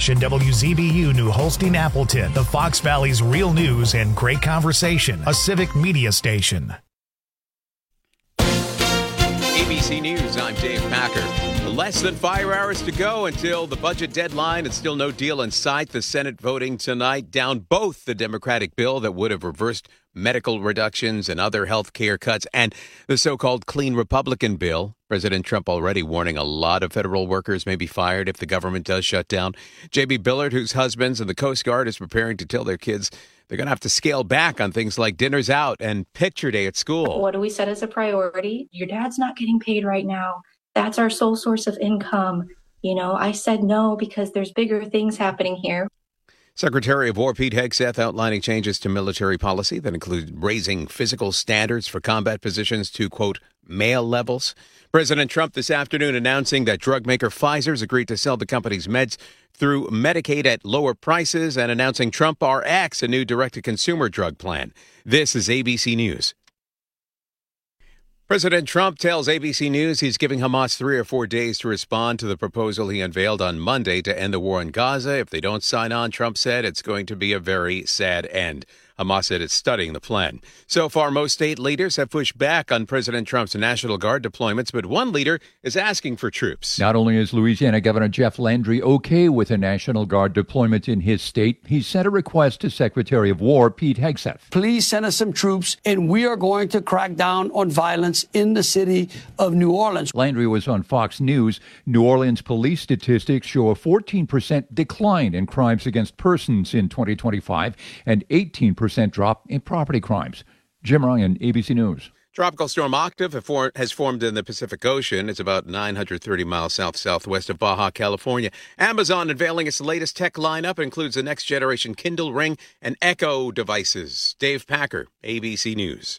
Station WZBU New Holstein Appleton, the Fox Valley's real news and great conversation, a civic media station. ABC News, I'm Dave Packer. Less than 5 hours to go until the budget deadline and still no deal in sight. The Senate voting tonight down both the Democratic bill that would have reversed medical reductions and other health care cuts and the so-called clean Republican bill. President Trump already warning a lot of federal workers may be fired if the government does shut down. J.B. Billard, whose husband's in the Coast Guard, is preparing to tell their kids they're going to have to scale back on things like dinners out and picture day at school. What do we set as a priority? Your dad's not getting paid right now. That's our sole source of income. I said no because there's bigger things happening here. Secretary of War Pete Hegseth outlining changes to military policy that include raising physical standards for combat positions to, quote, male levels. President Trump this afternoon announcing that drug maker Pfizer's agreed to sell the company's meds through Medicaid at lower prices and announcing Trump RX, a new direct-to-consumer drug plan. This is ABC News. President Trump tells ABC News he's giving Hamas 3 or 4 days to respond to the proposal he unveiled on Monday to end the war in Gaza. If they don't sign on, Trump said, it's going to be a very sad end. Hamas said it's studying the plan. So far, most state leaders have pushed back on President Trump's National Guard deployments, but one leader is asking for troops. Not only is Louisiana Governor Jeff Landry okay with a National Guard deployment in his state, he sent a request to Secretary of War Pete Hegseth. Please send us some troops, and we are going to crack down on violence in the city of New Orleans. Landry was on Fox News. New Orleans police statistics show a 14% decline in crimes against persons in 2025 and 18% drop in property crimes. Jim Ryan, ABC News. Tropical storm Octave has formed in the Pacific Ocean. It's about 930 miles south-southwest of Baja, California. Amazon unveiling its latest tech lineup includes the next-generation Kindle Ring and Echo devices. Dave Packer, ABC News.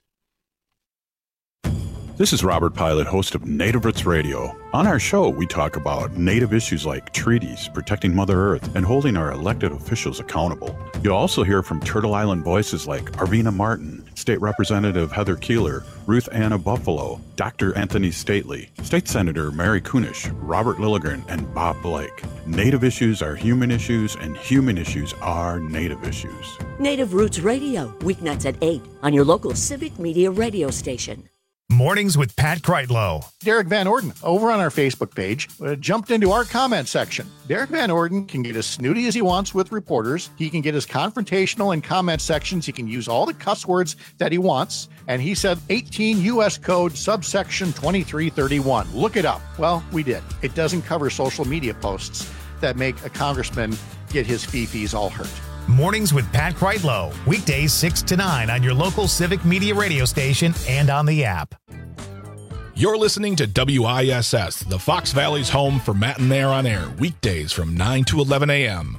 This is Robert Pilot, host of Native Roots Radio. On our show, we talk about Native issues like treaties, protecting Mother Earth, and holding our elected officials accountable. You'll also hear from Turtle Island voices like Arvina Martin, State Representative Heather Keeler, Ruth Anna Buffalo, Dr. Anthony Stately, State Senator Mary Kunish, Robert Lilligren, and Bob Blake. Native issues are human issues, and human issues are Native issues. Native Roots Radio, weeknights at 8 on your local civic media radio station. Mornings with Pat Kreitlow. Derek Van Orden, over on our Facebook page, jumped into our comment section. Derek Van Orden can get as snooty as he wants with reporters. He can get as confrontational in comment sections. He can use all the cuss words that he wants. And he said 18 U.S. Code subsection 2331. Look it up. Well, we did. It doesn't cover social media posts that make a congressman get his fee-fees all hurt. Mornings with Pat Kreitlow. Weekdays 6 to 9 on your local civic media radio station and on the app. You're listening to WISS, the Fox Valley's home for Matt and Mayor on Air, weekdays from 9 to 11 a.m.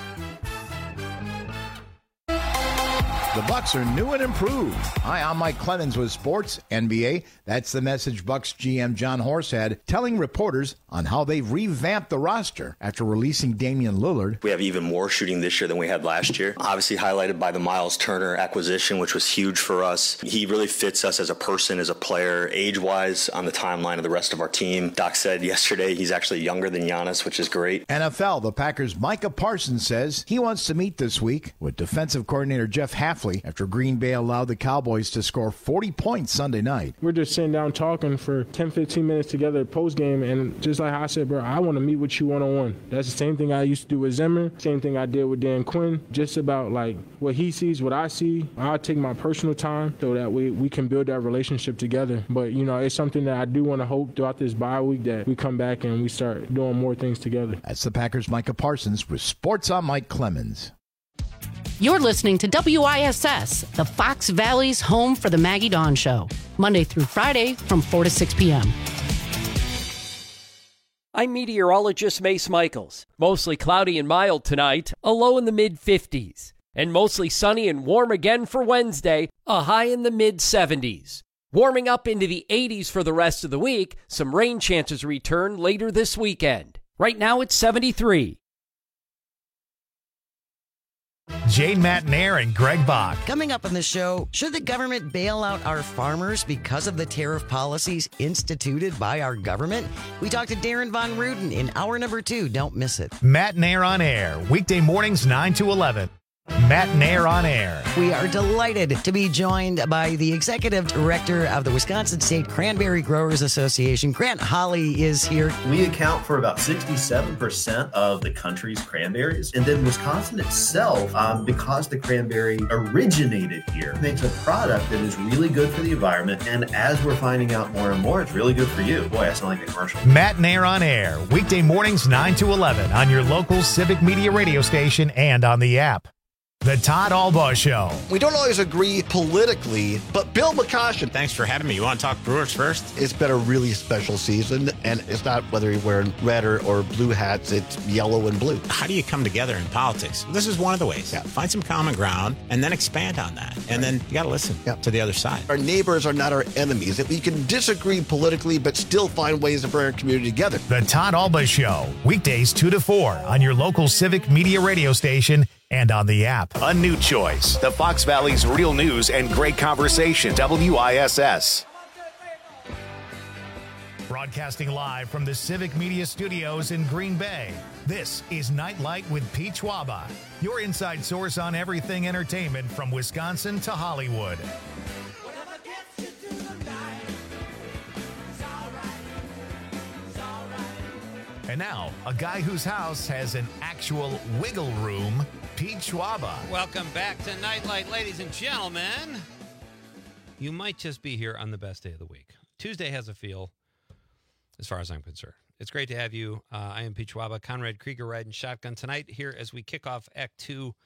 The Bucks are new and improved. Hi, I'm Mike Clemens with Sports NBA. That's the message Bucks GM John Horst had, telling reporters on how they've revamped the roster after releasing Damian Lillard. We have even more shooting this year than we had last year. Obviously highlighted by the Miles Turner acquisition, which was huge for us. He really fits us as a person, as a player, age-wise, on the timeline of the rest of our team. Doc said yesterday he's actually younger than Giannis, which is great. NFL, the Packers' Micah Parsons says he wants to meet this week with defensive coordinator Jeff Hafley after Green Bay allowed the Cowboys to score 40 points Sunday night. We're just sitting down talking for 10, 15 minutes together post-game, and just like I said, bro, I want to meet with you one-on-one. That's the same thing I used to do with Zimmer, same thing I did with Dan Quinn, just about like what he sees, what I see. I'll take my personal time so that we can build that relationship together. But, you know, it's something that I do want to hope throughout this bye week that we come back and we start doing more things together. That's the Packers' Micah Parsons with Sports on Mike Clemens. You're listening to WISS, the Fox Valley's home for the Maggie Dawn Show, Monday through Friday from 4 to 6 p.m. I'm meteorologist Mace Michaels. Mostly cloudy and mild tonight, a low in the mid-50s. And mostly sunny and warm again for Wednesday, a high in the mid-70s. Warming up into the 80s for the rest of the week, some rain chances return later this weekend. Right now it's 73. Jane Matnair and Greg Bach. Coming up on the show, should the government bail out our farmers because of the tariff policies instituted by our government? We talked to Darren Von Ruden in hour number 2. Don't miss it. Matnair on Air, weekday mornings 9 to 11. Matnair on Air. We are delighted to be joined by the executive director of the Wisconsin State Cranberry Growers Association. Grant Holly is here. We account for about 67% of the country's cranberries. And then Wisconsin itself, because the cranberry originated here, makes a product that is really good for the environment. And as we're finding out more and more, it's really good for you. Boy, I sound like a commercial. Matnair on Air, weekday mornings 9 to 11 on your local Civic Media radio station and on the app. The Todd Albaugh Show. We don't always agree politically, but Bill McCoshen. Thanks for having me. You want to talk Brewers first? It's been a really special season, and it's not whether you're wearing red or blue hats, it's yellow and blue. How do you come together in politics? This is one of the ways. Yeah. Find some common ground and then expand on that. And then you got to listen to the other side. Our neighbors are not our enemies. That we can disagree politically, but still find ways to bring our community together. The Todd Albaugh Show, weekdays 2 to 4 on your local Civic Media radio station and on the app. A new choice. The Fox Valley's real news and great conversation. WISS. Broadcasting live from the Civic Media Studios in Green Bay. This is Nightlight with Pete Schwaba, your inside source on everything entertainment from Wisconsin to Hollywood. And now, a guy whose house has an actual wiggle room, Pete Schwaba. Welcome back to Nightlight, ladies and gentlemen. You might just be here on the best day of the week. Tuesday has a feel, as far as I'm concerned. It's great to have you. I am Pete Schwaba, Conrad Krieger riding shotgun tonight here as we kick off Act 2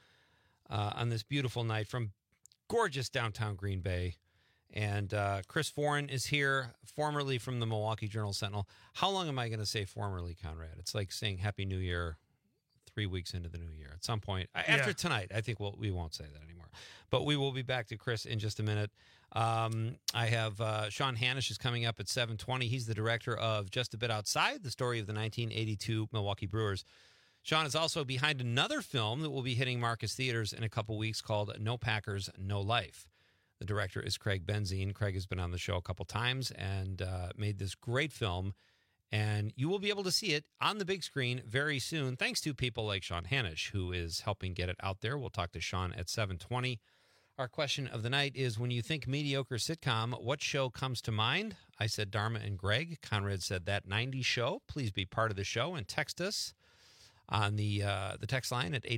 on this beautiful night from gorgeous downtown Green Bay. And Chris Foran is here, formerly from the Milwaukee Journal-Sentinel. How long am I going to say formerly, Conrad? It's like saying Happy New Year 3 weeks into the new year. At some point, after tonight, I think we won't say that anymore. But we will be back to Chris in just a minute. I have Sean Hanisch is coming up at 7:20. He's the director of Just a Bit Outside, the story of the 1982 Milwaukee Brewers. Sean is also behind another film that will be hitting Marcus Theaters in a couple weeks called No Packers, No Life. The director is Craig Benzine. Craig has been on the show a couple times and made this great film. And you will be able to see it on the big screen very soon, thanks to people like Sean Hanisch, who is helping get it out there. We'll talk to Sean at 7:20. Our question of the night is, when you think mediocre sitcom, what show comes to mind? I said Dharma and Greg. Conrad said That 90s Show. Please be part of the show and text us on the text line at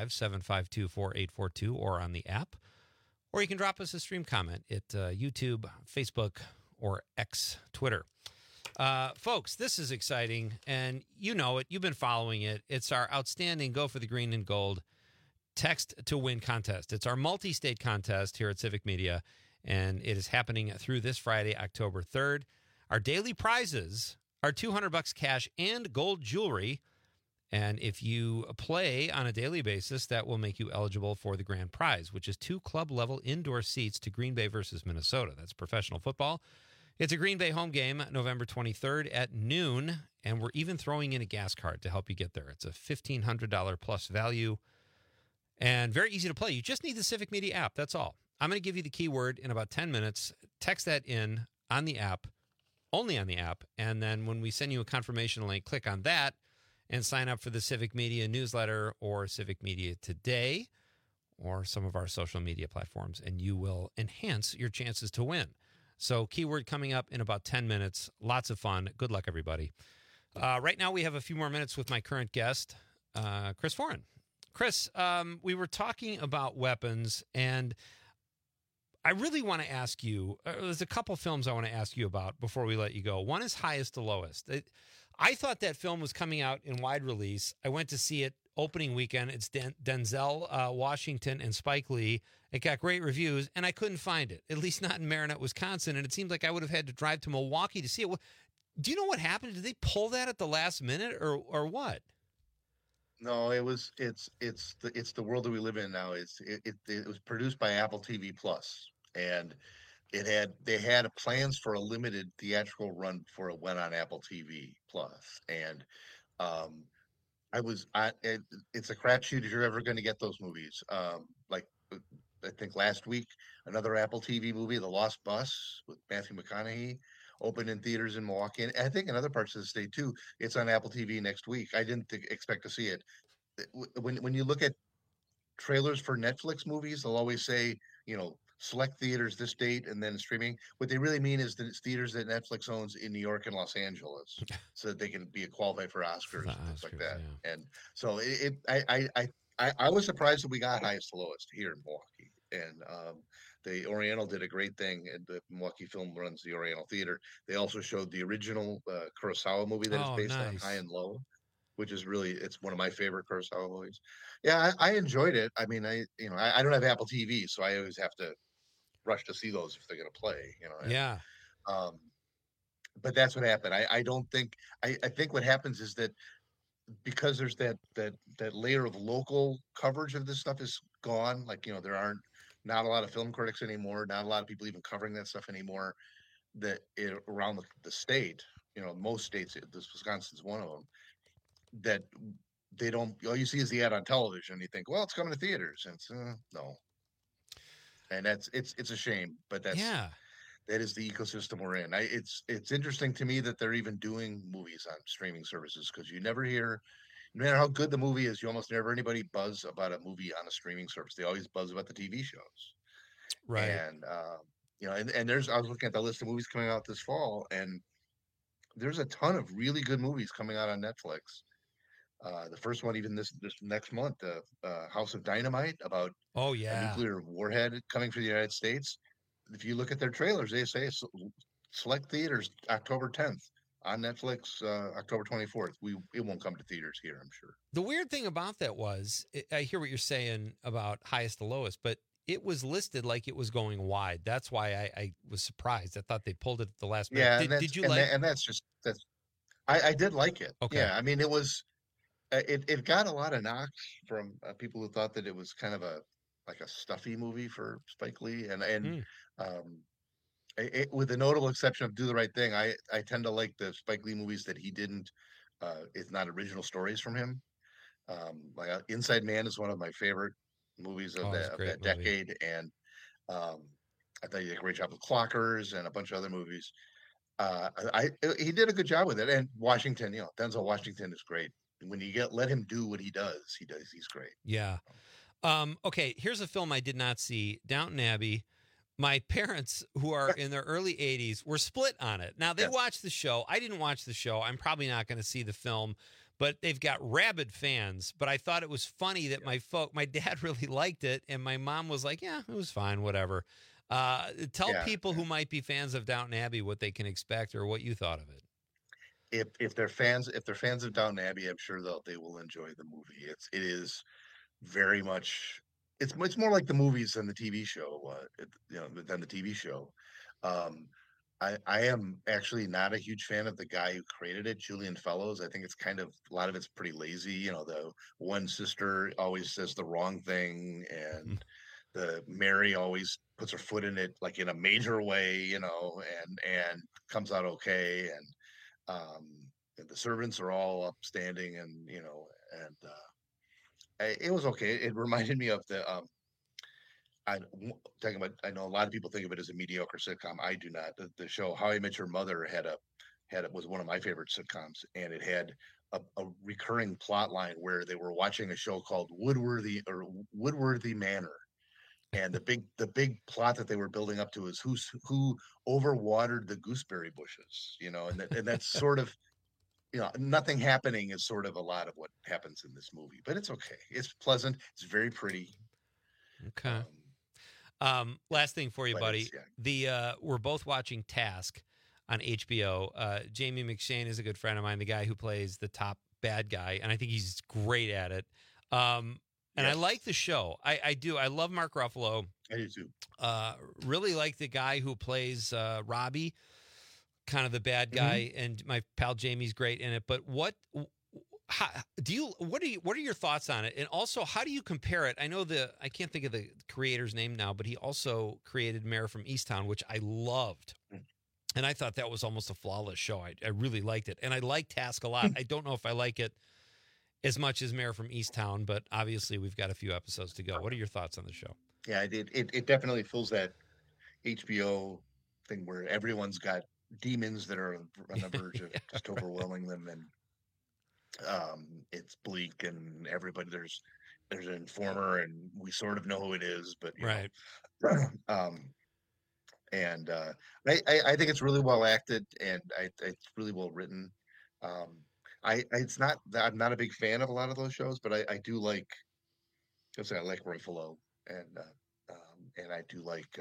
855-752-4842 or on the app. Or you can drop us a stream comment at YouTube, Facebook, or X, Twitter. Folks, this is exciting, and you know it. You've been following it. It's our outstanding Go for the Green and Gold Text to Win contest. It's our multi-state contest here at Civic Media, and it is happening through this Friday, October 3rd. Our daily prizes are $200 cash and gold jewelry. And if you play on a daily basis, that will make you eligible for the grand prize, which is 2 club-level indoor seats to Green Bay versus Minnesota. That's professional football. It's a Green Bay home game, November 23rd at noon, and we're even throwing in a gas card to help you get there. It's a $1,500 plus value and very easy to play. You just need the Civic Media app. That's all. I'm going to give you the keyword in about 10 minutes. Text that in on the app, only on the app, and then when we send you a confirmation link, click on that and sign up for the Civic Media newsletter or Civic Media Today or some of our social media platforms, and you will enhance your chances to win. So keyword coming up in about 10 minutes. Lots of fun. Good luck, everybody. Right now we have a few more minutes with my current guest, Chris Foran. Chris, we were talking about weapons, and I really want to ask you, there's a couple films I want to ask you about before we let you go. One is Highest to Lowest. I thought that film was coming out in wide release. I went to see it opening weekend. It's Denzel Washington and Spike Lee. It got great reviews, and I couldn't find it, at least not in Marinette, Wisconsin, and it seemed like I would have had to drive to Milwaukee to see it. Do you know what happened? Did they pull that at the last minute, or what? No, it's the world that we live in now. It was produced by Apple TV Plus, and they had plans for a limited theatrical run before it went on Apple TV Plus, and It's a crapshoot if you're ever going to get those movies. Like I think last week, another Apple TV movie, The Lost Bus with Matthew McConaughey, opened in theaters in Milwaukee, and I think in other parts of the state too. It's on Apple TV next week. I didn't expect to see it. When you look at trailers for Netflix movies, they'll always say, select theaters this date and then streaming. What they really mean is that it's theaters that Netflix owns in New York and Los Angeles, so that they can be qualified for Oscars and things like that. Yeah. And so I was surprised that we got Highest to Lowest here in Milwaukee. And the Oriental did a great thing, and the Milwaukee Film runs the Oriental Theater. They also showed the original Kurosawa movie that is based on High and Low, which is it's one of my favorite Kurosawa movies. Yeah, I enjoyed it. I mean, I don't have Apple TV, so I always have to rush to see those if they're going to play. Yeah. But that's what happened. I don't think. I think what happens is that because there's that layer of local coverage of this stuff is gone. Like there aren't not a lot of film critics anymore. Not a lot of people even covering that stuff anymore. Around the state, most states, Wisconsin's one of them. That they don't. All you see is the ad on television. You think, well, it's coming to theaters, and it's no. And it's a shame, but that is the ecosystem we're in. It's interesting to me that they're even doing movies on streaming services, because you never hear, no matter how good the movie is, you almost never anybody buzz about a movie on a streaming service. They always buzz about the TV shows, right? And and there's, I was looking at the list of movies coming out this fall, and there's a ton of really good movies coming out on Netflix. The first one, even this next month, House of Dynamite, about a nuclear warhead coming for the United States. If you look at their trailers, they say select theaters October 10th, on Netflix October 24th. It won't come to theaters here, I'm sure. The weird thing about that was, I hear what you're saying about Highest to Lowest, but it was listed like it was going wide. That's why I was surprised. I thought they pulled it at the last minute. Yeah, did you like? And I did like it. Okay. Yeah, I mean, it was. It got a lot of knocks from people who thought that it was kind of a stuffy movie for Spike Lee, and with the notable exception of Do the Right Thing, I tend to like the Spike Lee movies that he didn't. It's not original stories from him. Like Inside Man is one of my favorite movies of that decade, and I thought he did a great job with Clockers and a bunch of other movies. He did a good job with it, and Washington, Denzel Washington is great. When you let him do what he does, he's great. Yeah. Okay, here's a film I did not see, Downton Abbey. My parents, who are in their early 80s, were split on it. Now, they watched the show. I didn't watch the show. I'm probably not going to see the film, but they've got rabid fans. But I thought it was funny that my dad really liked it, and my mom was like, yeah, it was fine, whatever. Tell people who might be fans of Downton Abbey what they can expect or what you thought of it. If they're fans of Downton Abbey, I'm sure they will enjoy the movie. It is very much. It's more like the movies than the TV show. Than the TV show. I am actually not a huge fan of the guy who created it, Julian Fellows. I think it's kind of, a lot of it's pretty lazy. The one sister always says the wrong thing, and the Mary always puts her foot in it, like in a major way, and comes out okay. And the servants are all upstanding, and it was okay. It reminded me of the I know a lot of people think of it as a mediocre sitcom. I do not. The show How I Met Your Mother was one of my favorite sitcoms, and it had a recurring plot line where they were watching a show called Woodworthy Manor. And the big plot that they were building up to is who overwatered the gooseberry bushes, and that's sort of, nothing happening is sort of a lot of what happens in this movie, but it's okay. It's pleasant. It's very pretty. Okay. Last thing for you, buddy. We're both watching Task on HBO. Jamie McShane is a good friend of mine, the guy who plays the top bad guy, and I think he's great at it. And I like the show. I do. I love Mark Ruffalo. I do too. Really like the guy who plays Robbie, kind of the bad guy, and my pal Jamie's great in it. But what are your thoughts on it? And also, how do you compare it? I know I can't think of the creator's name now, but he also created Mayor from Easttown, which I loved. And I thought that was almost a flawless show. I really liked it. And I like Task a lot. I don't know if I like it as much as Mayor from Easttown, but obviously we've got a few episodes to go. What are your thoughts on the show? Yeah, it definitely fills that HBO thing where everyone's got demons that are on the verge of just overwhelming them, and it's bleak, and everybody there's an informer, and we sort of know who it is, but right. And I think it's really well acted, and it's really well written. It's not that I'm not a big fan of a lot of those shows, but I do like. I like Roy Fallow, and I do like.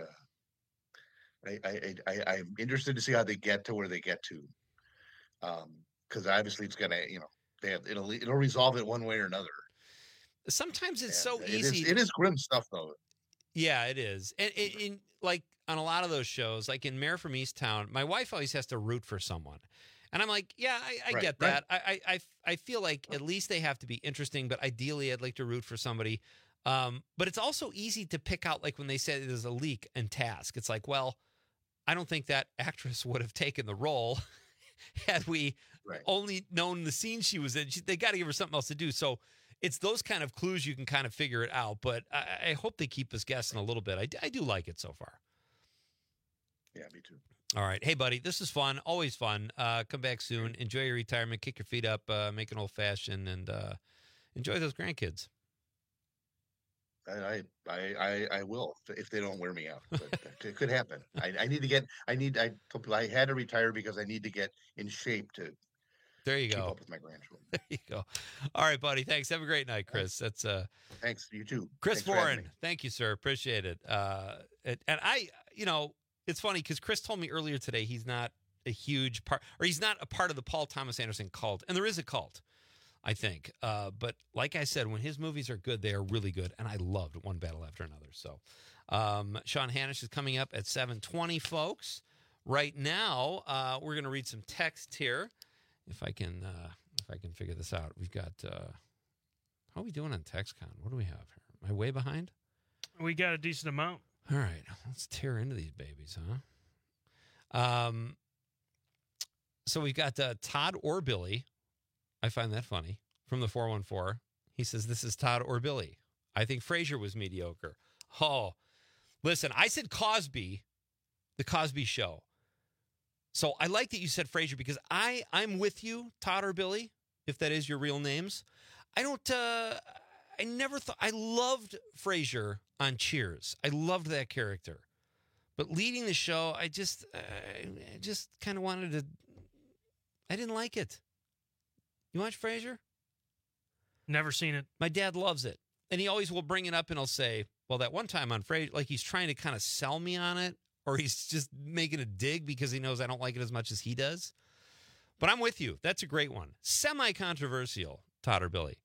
I'm interested to see how they get to where they get to, because obviously it's gonna, it'll resolve it one way or another. Sometimes it's so easy. It is grim stuff, though. Yeah, it is, and in like on a lot of those shows, like in Mayor from Easttown, my wife always has to root for someone, and I'm like, yeah, I get that. Right. I feel like at least they have to be interesting, but ideally, I'd like to root for somebody. But it's also easy to pick out, like when they say there's a leak in Task, it's like, well, I don't think that actress would have taken the role had we only known the scene she was in. They got to give her something else to do. So it's those kind of clues you can kind of figure it out. But I hope they keep us guessing a little bit. I do like it so far. Yeah, me too. All right. Hey, buddy, this is fun. Always fun. Come back soon. Enjoy your retirement. Kick your feet up. Make an old-fashioned and enjoy those grandkids. I will if they don't wear me out. But it could happen. I told people I had to retire because I need to get in shape to. There you keep up with my grandchildren. There you go. All right, buddy. Thanks. Have a great night, Chris. That's thanks. You too. Chris Foran. Thank you, sir. Appreciate it. And I, it's funny because Chris told me earlier today he's not a huge part, or he's not a part of the Paul Thomas Anderson cult, and there is a cult. I think. But like I said, when his movies are good, they are really good. And I loved One Battle After Another. So Sean Hanish is coming up at 7:20, folks. Right now, we're going to read some text here. If I can figure this out. We've got, how are we doing on TextCon? What do we have here? Am I way behind? We got a decent amount. All right. Let's tear into these babies, huh? So we've got Todd or Billy. I find that funny. From the 414. He says, this is Todd or Billy. I think Frasier was mediocre. Oh, listen, I said Cosby, the Cosby Show. So I like that you said Frasier because I'm with you, Todd or Billy, if that is your real names. I never thought, I loved Frasier on Cheers. I loved that character. But leading the show, I just kind of wanted to, I didn't like it. You watch Frasier? Never seen it. My dad loves it. And he always will bring it up and he'll say, well, that one time on Frasier, like he's trying to kind of sell me on it, or he's just making a dig because he knows I don't like it as much as he does. But I'm with you. That's a great one. Semi-controversial, Todd or Billy.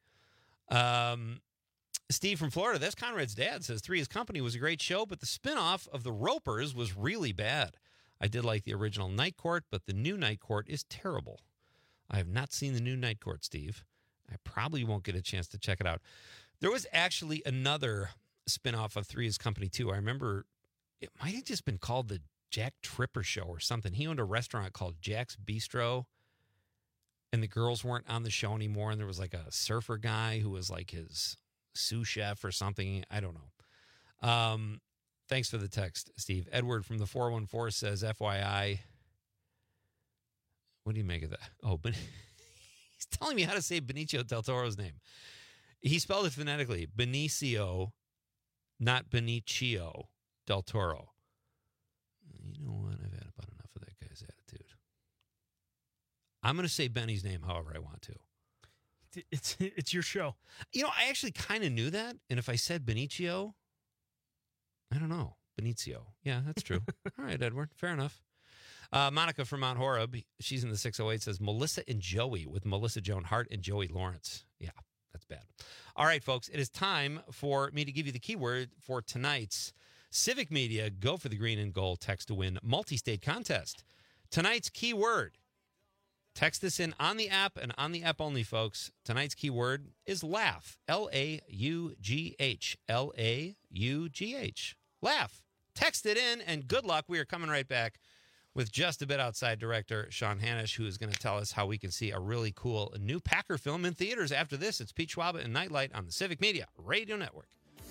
Steve from Florida, that's Conrad's dad, says Three's Company was a great show, but the spinoff of The Ropers was really bad. I did like the original Night Court, but the new Night Court is terrible. I have not seen the new Night Court, Steve. I probably won't get a chance to check it out. There was actually another spinoff of Three's Company, too. I remember it might have just been called the Jack Tripper Show or something. He owned a restaurant called Jack's Bistro, and the girls weren't on the show anymore, and there was like a surfer guy who was like his sous chef or something. I don't know. Thanks for the text, Steve. Edward from the 414 says, FYI, what do you make of that? Oh, but he's telling me how to say Benicio del Toro's name. He spelled it phonetically. Benicio, not Benicio del Toro. You know what? I've had about enough of that guy's attitude. I'm going to say Benny's name however I want to. It's your show. You know, I actually kind of knew that. And if I said Benicio, I don't know. Benicio. Yeah, that's true. All right, Edward. Fair enough. Monica from Mount Horeb, she's in the 608, says Melissa and Joey with Melissa Joan Hart and Joey Lawrence. Yeah, that's bad. All right, folks, it is time for me to give you the keyword for tonight's Civic Media Go for the Green and Gold Text to Win multi-state contest. Tonight's keyword, text this in on the app and on the app only, folks. Tonight's keyword is laugh, L-A-U-G-H, L-A-U-G-H, laugh. Text it in, and good luck. We are coming right back with just a bit outside director Sean Hanisch, who is going to tell us how we can see a really cool new Packer film in theaters. After this, it's Pete Schwaba and Nightlight on the Civic Media Radio Network.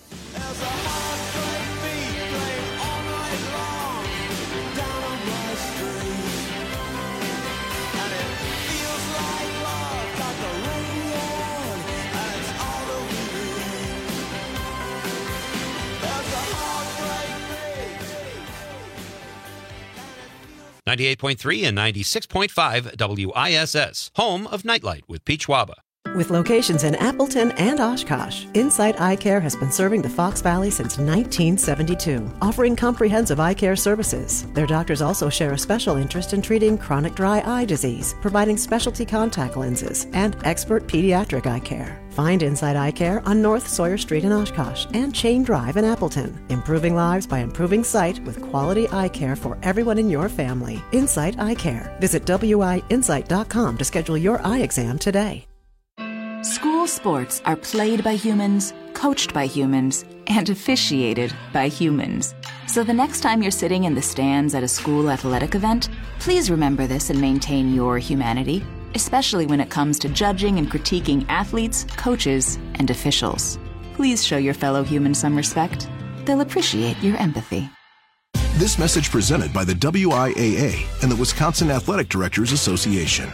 .3 and 96.5 WISS, home of Nightlight with Pete Schwaba. With locations in Appleton and Oshkosh, Insight Eye Care has been serving the Fox Valley since 1972, offering comprehensive eye care services. Their doctors also share a special interest in treating chronic dry eye disease, providing specialty contact lenses, and expert pediatric eye care. Find Insight Eye Care on North Sawyer Street in Oshkosh and Chain Drive in Appleton, improving lives by improving sight with quality eye care for everyone in your family. Insight Eye Care. Visit WIinsight.com to schedule your eye exam today. School sports are played by humans, coached by humans, and officiated by humans. So the next time you're sitting in the stands at a school athletic event, please remember this and maintain your humanity, especially when it comes to judging and critiquing athletes, coaches, and officials. Please show your fellow humans some respect. They'll appreciate your empathy. This message presented by the WIAA and the Wisconsin Athletic Directors Association.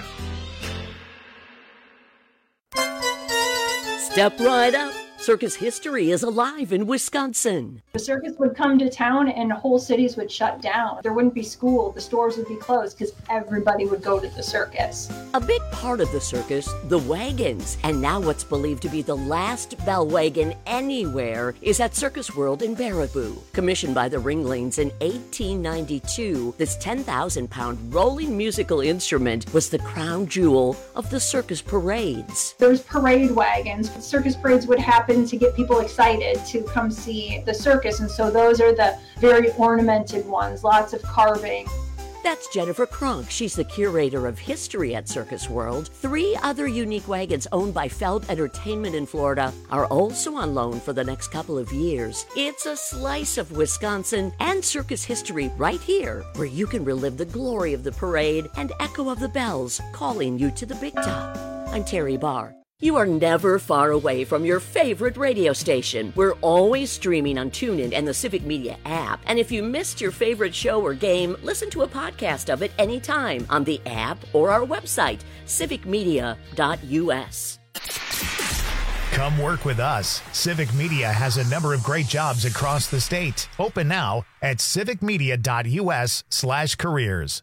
Step right up. Circus history is alive in Wisconsin. The circus would come to town and whole cities would shut down. There wouldn't be school, the stores would be closed because everybody would go to the circus. A big part of the circus, the wagons. And now what's believed to be the last bell wagon anywhere is at Circus World in Baraboo. Commissioned by the Ringlings in 1892, this 10,000-pound rolling musical instrument was the crown jewel of the circus parades. There's parade wagons. Circus parades would happen to get people excited to come see the circus, and so those are the very ornamented ones, lots of carving. That's Jennifer Kronk. She's the curator of history at Circus World. 3 other unique wagons owned by Feld Entertainment in Florida are also on loan for the next couple of years. It's a slice of Wisconsin and circus history right here, where you can relive the glory of the parade and echo of the bells calling you to the big top. I'm Terry Barr. You are never far away from your favorite radio station. We're always streaming on TuneIn and the Civic Media app. And if you missed your favorite show or game, listen to a podcast of it anytime on the app or our website, civicmedia.us. Come work with us. Civic Media has a number of great jobs across the state. Open now at civicmedia.us/careers.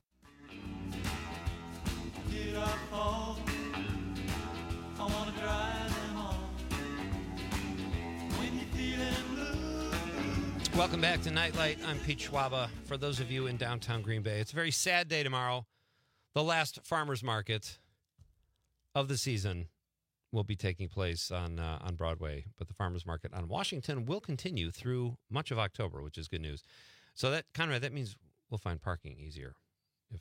Welcome back to Nightlight. I'm Pete Schwaba. For those of you in downtown Green Bay, it's a very sad day tomorrow. The last farmers market of the season will be taking place on Broadway, but the farmers market on Washington will continue through much of October, which is good news. So that Conrad, that means we'll find parking easier if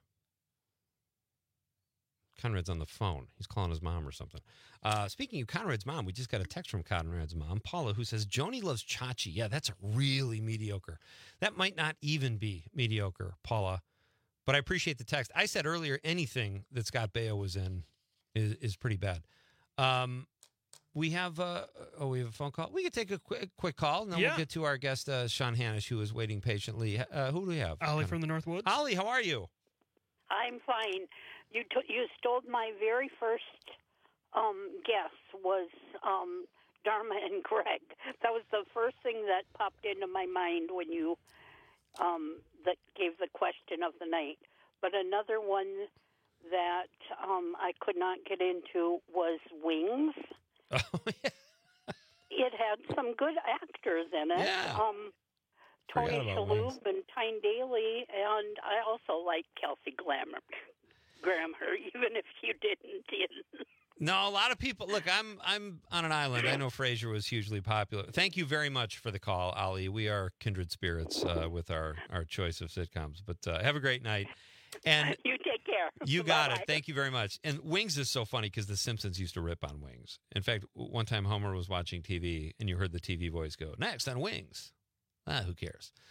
Conrad's on the phone. He's calling his mom or something. Speaking of Conrad's mom, we just got a text from Conrad's mom, Paula, who says, Joni loves Chachi. Yeah, that's really mediocre. That might not even be mediocre, Paula, but I appreciate the text. I said earlier, anything that Scott Baio was in is pretty bad. We have a phone call. We could take a quick call, and then we'll get to our guest, Sean Hanisch, who is waiting patiently. Who do we have? Ollie from the Northwoods. Ollie, how are you? I'm fine. You stole my very first guess was Dharma and Greg. That was the first thing that popped into my mind when you that gave the question of the night. But another one that I could not get into was Wings. Oh, yeah. It had some good actors in it. Yeah. Tony Shalhoub and Tyne Daly, and I also like Kelsey Grammer, even if you didn't. No, a lot of people. Look, I'm on an island. I know Frasier was hugely popular. Thank you very much for the call, Ali. We are kindred spirits with our choice of sitcoms. But have a great night. And you take care. You got it. Thank you very much. And Wings is so funny because The Simpsons used to rip on Wings. In fact, one time Homer was watching TV, and you heard the TV voice go, "Next on Wings." Who cares?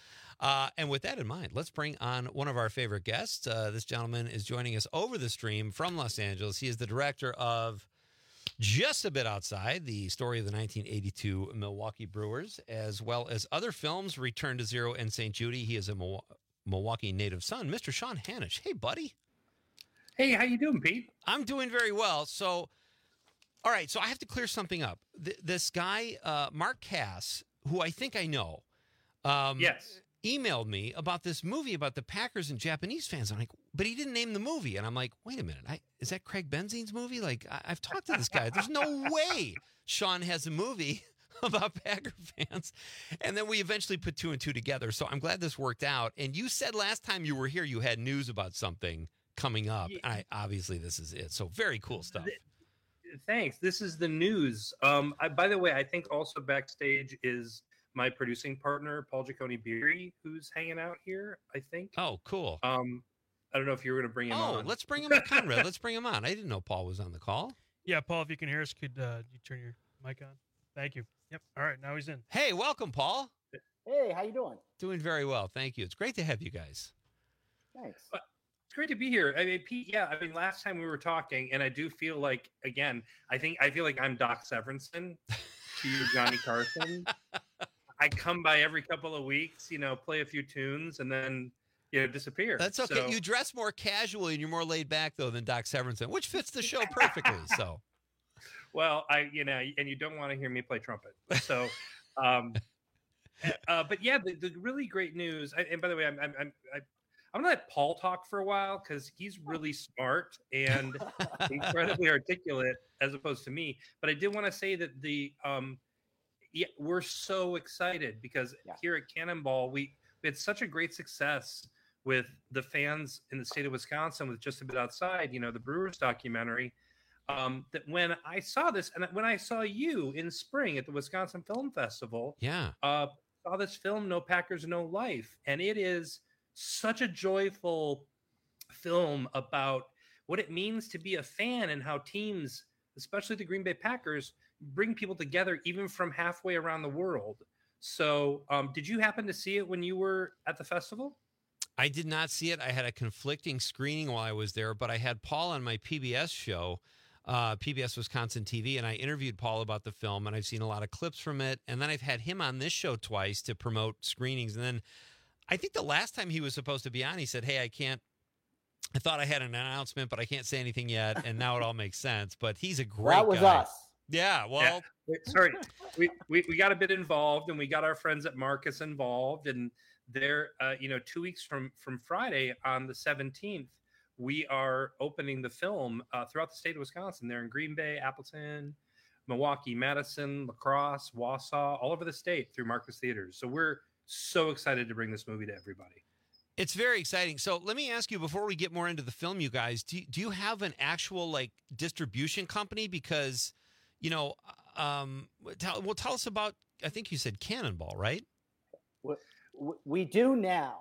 And with that in mind, let's bring on one of our favorite guests. This gentleman is joining us over the stream from Los Angeles. He is the director of Just a Bit Outside, the story of the 1982 Milwaukee Brewers, as well as other films, Return to Zero and St. Judy. He is a Milwaukee native son, Mr. Sean Hanisch. Hey, buddy. Hey, how you doing, Pete? I'm doing very well. So, all right, so I have to clear something up. This guy, Mark Cass, who I think I know, yes, emailed me about this movie about the Packers and Japanese fans. I'm like, but he didn't name the movie. And I'm like, wait a minute. Is that Craig Benzine's movie? Like, I've talked to this guy. There's no way Sean has a movie about Packer fans. And then we eventually put two and two together. So I'm glad this worked out. And you said last time you were here, you had news about something coming up. Yeah. Obviously, this is it. So very cool stuff. Thanks. This is the news. By the way, I think also backstage is my producing partner, Paul Giacone Beery, who's hanging out here, I think. Oh, cool. I don't know if you were going to bring him on. Oh, let's bring him on, Conrad. Let's bring him on. I didn't know Paul was on the call. Yeah, Paul, if you can hear us, could you turn your mic on? Thank you. Yep. All right, now he's in. Hey, welcome, Paul. Hey, how you doing? Doing very well. Thank you. It's great to have you guys. Thanks. It's great to be here. I mean, Pete, yeah, I mean, last time we were talking, and I do feel like, again, I feel like I'm Doc Severinsen to you, Johnny Carson. I come by every couple of weeks, play a few tunes, and then, disappear. That's okay. So, you dress more casually and you're more laid back, though, than Doc Severinsen, which fits the show perfectly. So, well, and you don't want to hear me play trumpet. So, but yeah, the really great news. And by the way, I'm gonna let Paul talk for a while because he's really smart and incredibly articulate as opposed to me. But I did want to say that we're so excited because here at Cannonball, we had such a great success with the fans in the state of Wisconsin with Just a Bit Outside, the Brewers documentary, that when I saw this and when I saw you in spring at the Wisconsin Film Festival, saw this film, No Packers, No Life. And it is such a joyful film about what it means to be a fan and how teams, especially the Green Bay Packers, bring people together even from halfway around the world. So did you happen to see it when you were at the festival? I did not see it. I had a conflicting screening while I was there, but I had Paul on my PBS show, PBS Wisconsin TV, and I interviewed Paul about the film, and I've seen a lot of clips from it. And then I've had him on this show twice to promote screenings. And then I think the last time he was supposed to be on, he said, hey, I thought I had an announcement, but I can't say anything yet. And now it all makes sense. But he's a great guy. That was us. Yeah, well. Yeah. Sorry, we got a bit involved, and we got our friends at Marcus involved. And they're, 2 weeks from Friday on the 17th, we are opening the film throughout the state of Wisconsin. They're in Green Bay, Appleton, Milwaukee, Madison, La Crosse, Wausau, all over the state through Marcus Theaters. So we're so excited to bring this movie to everybody. It's very exciting. So let me ask you, before we get more into the film, you guys, do you have an actual distribution company? Because, tell us about, I think you said Cannonball, right? We do now.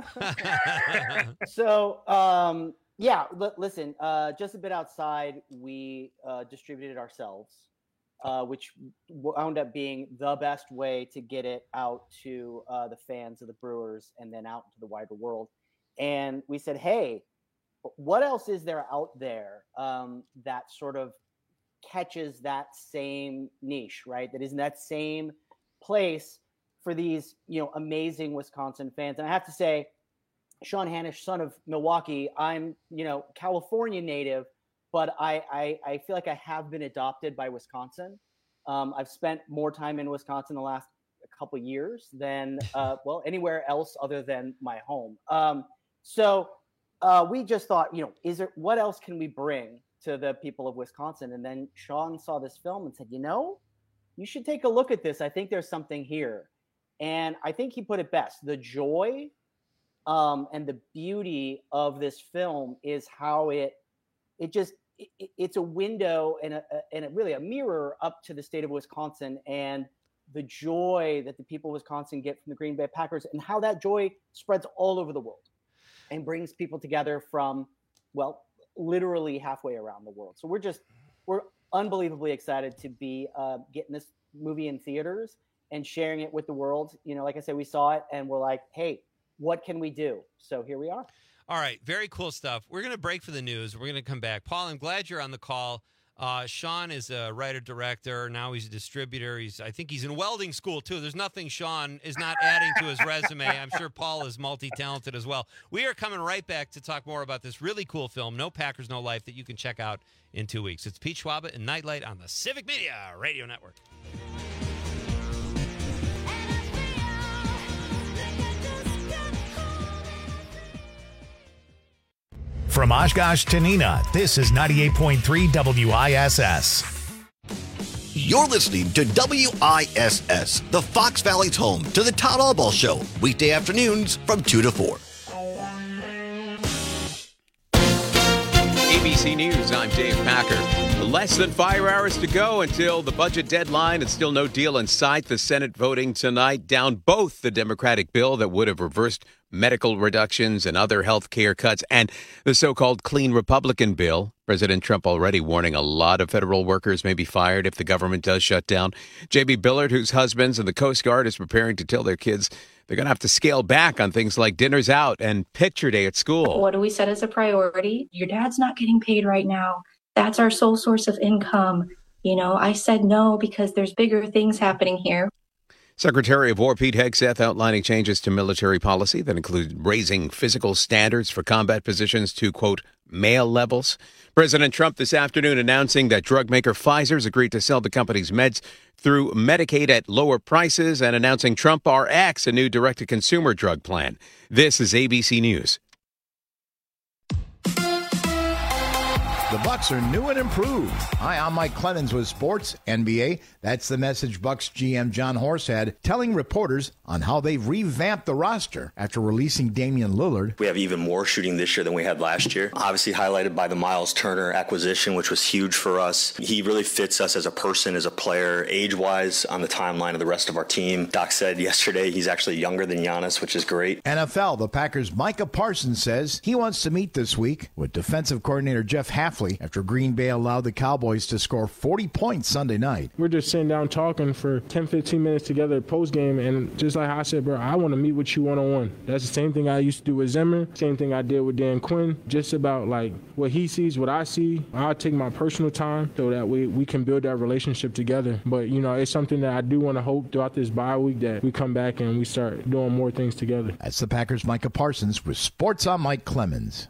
So, listen, Just a Bit Outside, we distributed ourselves, which wound up being the best way to get it out to the fans of the Brewers and then out into the wider world. And we said, hey, what else is there out there that sort of catches that same niche, right? That is in that same place for these, amazing Wisconsin fans. And I have to say, Sean Hanisch, son of Milwaukee, I'm, California native, but I feel like I have been adopted by Wisconsin. I've spent more time in Wisconsin the last couple of years than, anywhere else other than my home. So we just thought, what else can we bring to the people of Wisconsin? And then Sean saw this film and said, you should take a look at this. I think there's something here. And I think he put it best. The joy and the beauty of this film is how it's a window and really a mirror up to the state of Wisconsin and the joy that the people of Wisconsin get from the Green Bay Packers and how that joy spreads all over the world and brings people together from, literally halfway around the world. So we're unbelievably excited to be getting this movie in theaters and sharing it with the world. Like I said, we saw it and we're like, hey, what can we do? So here we are. All right. Very cool stuff. We're going to break for the news. We're going to come back. Paul, I'm glad you're on the call. Sean is a writer-director. Now he's a distributor. I think he's in welding school, too. There's nothing Sean is not adding to his resume. I'm sure Paul is multi-talented as well. We are coming right back to talk more about this really cool film, No Packers, No Life, that you can check out in 2 weeks. It's Pete Schwaba and Nightlight on the Civic Media Radio Network. From Oshkosh to Neenah, this is 98.3 WISS. You're listening to WISS, the Fox Valley's home to the Todd Albaugh Show, weekday afternoons from 2 to 4. ABC News, I'm Dave Packer. Less than 5 hours to go until the budget deadline and still no deal in sight. The Senate voting tonight down both the Democratic bill that would have reversed medical reductions and other health care cuts and the so-called clean Republican bill. President Trump already warning a lot of federal workers may be fired if the government does shut down. J.B. Billard, whose husband's in the Coast Guard, is preparing to tell their kids they're going to have to scale back on things like dinners out and picture day at school. What do we set as a priority? Your dad's not getting paid right now. That's our sole source of income. You know, I said no because there's bigger things happening here. Secretary of War Pete Hegseth outlining changes to military policy that include raising physical standards for combat positions to, quote, male levels. President Trump this afternoon announcing that drug maker Pfizer's agreed to sell the company's meds through Medicaid at lower prices and announcing Trump RX, a new direct-to-consumer drug plan. This is ABC News. The Bucs are new and improved. Hi, I'm Mike Clemens with Sports NBA. That's the message Bucs GM John Horse had, telling reporters on how they've revamped the roster after releasing Damian Lillard. We have even more shooting this year than we had last year. Obviously highlighted by the Miles Turner acquisition, which was huge for us. He really fits us as a person, as a player, age-wise, on the timeline of the rest of our team. Doc said yesterday he's actually younger than Giannis, which is great. NFL, the Packers' Micah Parsons says he wants to meet this week with defensive coordinator Jeff Hafley after Green Bay allowed the Cowboys to score 40 points Sunday night. We're just sitting down talking for 10, 15 minutes together post-game, and just like I said, bro, I want to meet with you one-on-one. That's the same thing I used to do with Zimmer, same thing I did with Dan Quinn, just about like what he sees, what I see. I'll take my personal time so that we can build that relationship together. But, you know, it's something that I do want to hope throughout this bye week that we come back and we start doing more things together. That's the Packers' Micah Parsons with Sports on Mike Clemens.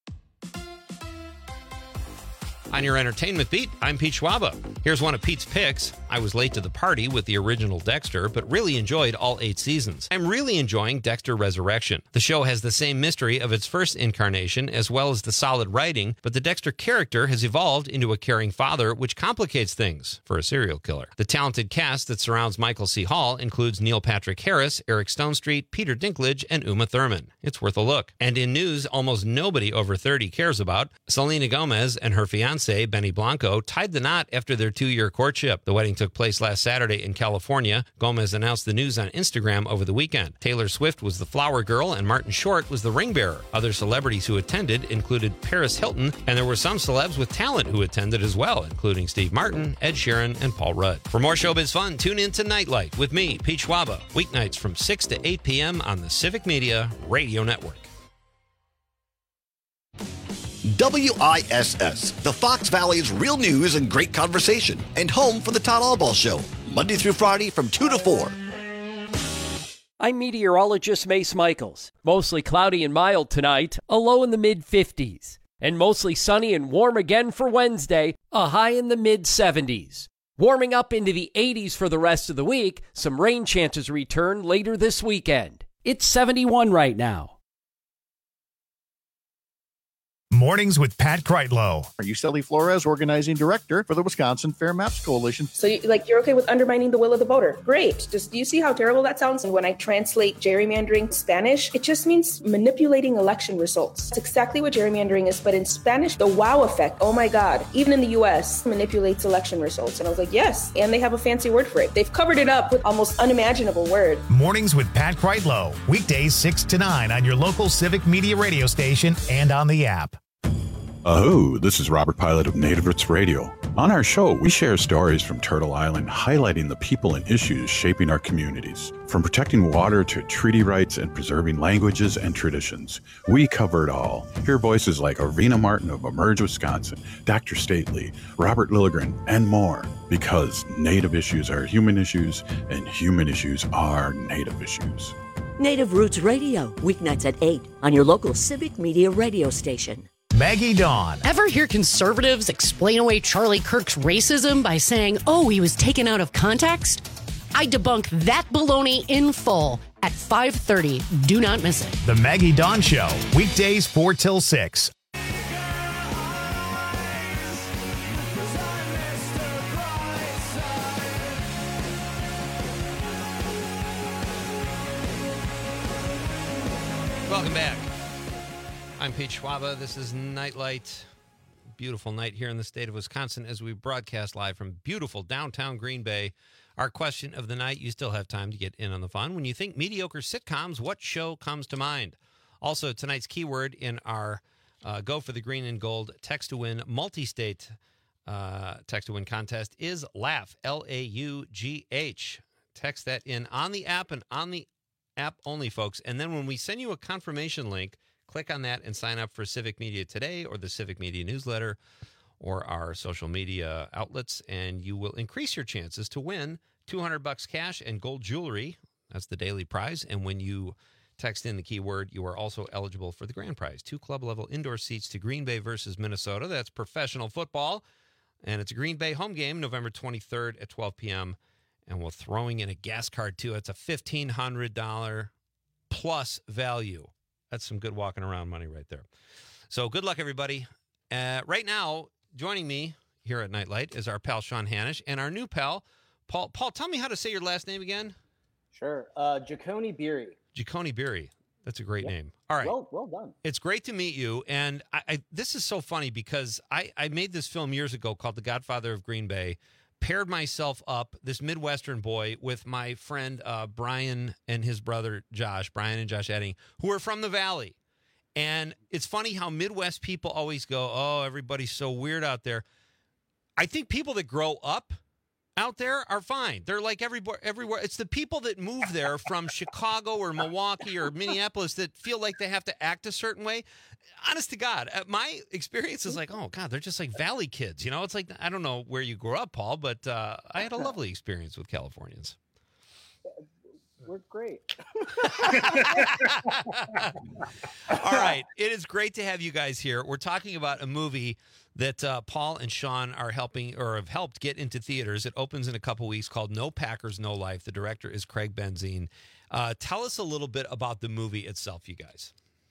On your entertainment beat, I'm Pete Schwaba. Here's one of Pete's picks. I was late to the party with the original Dexter, but really enjoyed all 8 seasons. I'm really enjoying Dexter Resurrection. The show has the same mystery of its first incarnation, as well as the solid writing, but the Dexter character has evolved into a caring father, which complicates things for a serial killer. The talented cast that surrounds Michael C. Hall includes Neil Patrick Harris, Eric Stonestreet, Peter Dinklage, and Uma Thurman. It's worth a look. And in news almost nobody over 30 cares about, Selena Gomez and her fiancé, Benny Blanco, tied the knot after their 2-year courtship. The wedding took place last Saturday in California. Gomez announced the news on Instagram over the weekend. Taylor Swift was the flower girl and Martin Short was the ring bearer. Other celebrities who attended included Paris Hilton, and there were some celebs with talent who attended as well, including Steve Martin, Ed Sheeran, and Paul Rudd. For more showbiz fun, tune in to Nightlight with me, Pete Schwaba, weeknights from 6 to 8 p.m. on the Civic Media Radio Network. WISS, the Fox Valley's real news and great conversation, and home for the Todd Albaugh Show, Monday through Friday from 2 to 4. I'm meteorologist Mace Michaels. Mostly cloudy and mild tonight, a low in the mid-50s. And mostly sunny and warm again for Wednesday, a high in the mid-70s. Warming up into the 80s for the rest of the week, some rain chances return later this weekend. It's 71 right now. Mornings with Pat Kreitlow. Are you Sally Flores, organizing director for the Wisconsin Fair Maps Coalition? So you're okay with undermining the will of the voter. Great. Just do you see how terrible that sounds? And when I translate gerrymandering Spanish, it just means manipulating election results. It's exactly what gerrymandering is, but in Spanish, the wow effect, oh my God, even in the US, manipulates election results. And I was like, yes. And they have a fancy word for it. They've covered it up with almost unimaginable word. Mornings with Pat Kreitlow. Weekdays 6 to 9 on your local Civic Media radio station and on the app. Oh, this is Robert Pilot of Native Roots Radio. On our show, we share stories from Turtle Island highlighting the people and issues shaping our communities. From protecting water to treaty rights and preserving languages and traditions, we cover it all. Hear voices like Arvina Martin of Emerge Wisconsin, Dr. Stately, Robert Lilligren, and more. Because Native issues are human issues, and human issues are Native issues. Native Roots Radio, weeknights at 8 on your local Civic Media radio station. Maggie Dawn. Ever hear conservatives explain away Charlie Kirk's racism by saying, oh, he was taken out of context? I debunk that baloney in full at 5:30. Do not miss it. The Maggie Dawn Show, weekdays 4 till 6. Welcome back. I'm Pete Schwaba. This is Nightlight. Beautiful night here in the state of Wisconsin as we broadcast live from beautiful downtown Green Bay. Our question of the night, you still have time to get in on the fun. When you think mediocre sitcoms, what show comes to mind? Also, tonight's keyword in our Go for the Green and Gold Text to Win multi-state text to win contest is LAUGH, L-A-U-G-H. Text that in on the app and on the app only, folks. And then when we send you a confirmation link, click on that and sign up for Civic Media Today or the Civic Media newsletter or our social media outlets, and you will increase your chances to win $200 cash and gold jewelry. That's the daily prize. And when you text in the keyword, you are also eligible for the grand prize, 2 club-level indoor seats to Green Bay versus Minnesota. That's professional football, and it's a Green Bay home game, November 23rd at 12 p.m., and we're throwing in a gas card, too. It's a $1,500 plus value. That's some good walking around money right there. So good luck, everybody. Right now, joining me here at Nightlight is our pal Sean Hanish and our new pal, Paul. Paul, tell me how to say your last name again. Sure. Jaconi Beery. Jaconi Beery. That's a great name. All right. Well done. It's great to meet you. And I this is so funny because I made this film years ago called The Godfather of Green Bay, paired myself up, this Midwestern boy, with my friend Brian and his brother Josh, Brian and Josh Edding, who are from the Valley. And it's funny how Midwest people always go, oh, everybody's so weird out there. I think people that grow up out there are fine. They're like everywhere. It's the people that move there from Chicago or Milwaukee or Minneapolis that feel like they have to act a certain way. Honest to God, my experience is like, oh, God, they're just like Valley kids. You know, it's like, I don't know where you grew up, Paul, but I had a lovely experience with Californians. We're great. All right. It is great to have you guys here. We're talking about a movie that Paul and Sean are helping or have helped get into theaters. It opens in a couple weeks, called No Packers, No Life. The director is Craig Benzine. Tell us a little bit about the movie itself, you guys.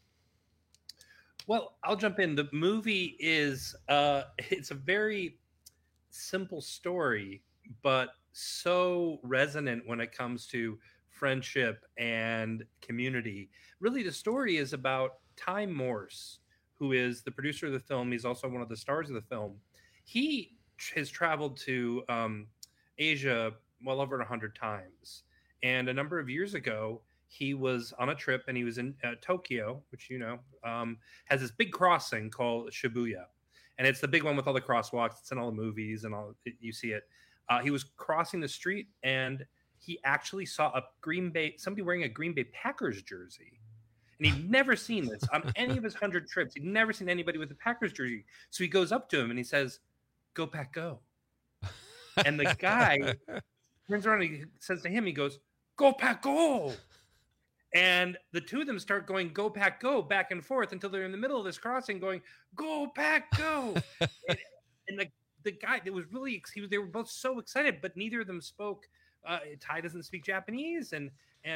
Well, I'll jump in. The movie is it's a very simple story, but so resonant when it comes to friendship and community. Really, the story is about Ty Morse, who is the producer of the film. He's also one of the stars of the film. He has traveled to Asia well over 100 times. And a number of years ago, he was on a trip and he was in Tokyo, which, you know, has this big crossing called Shibuya. And it's the big one with all the crosswalks. It's in all the movies and all. You see it. He was crossing the street and he actually saw somebody wearing a Green Bay Packers jersey. And he'd never seen this on any of his 100 trips. He'd never seen anybody with a Packers jersey. So he goes up to him and he says, "Go Pack, go." And the guy turns around and he says to him, he goes, "Go Pack, go." And the two of them start going, "Go Pack, go," back and forth until they're in the middle of this crossing going, "Go Pack, go." and the guy, it was really, they were both so excited, but neither of them spoke. Ty doesn't speak Japanese and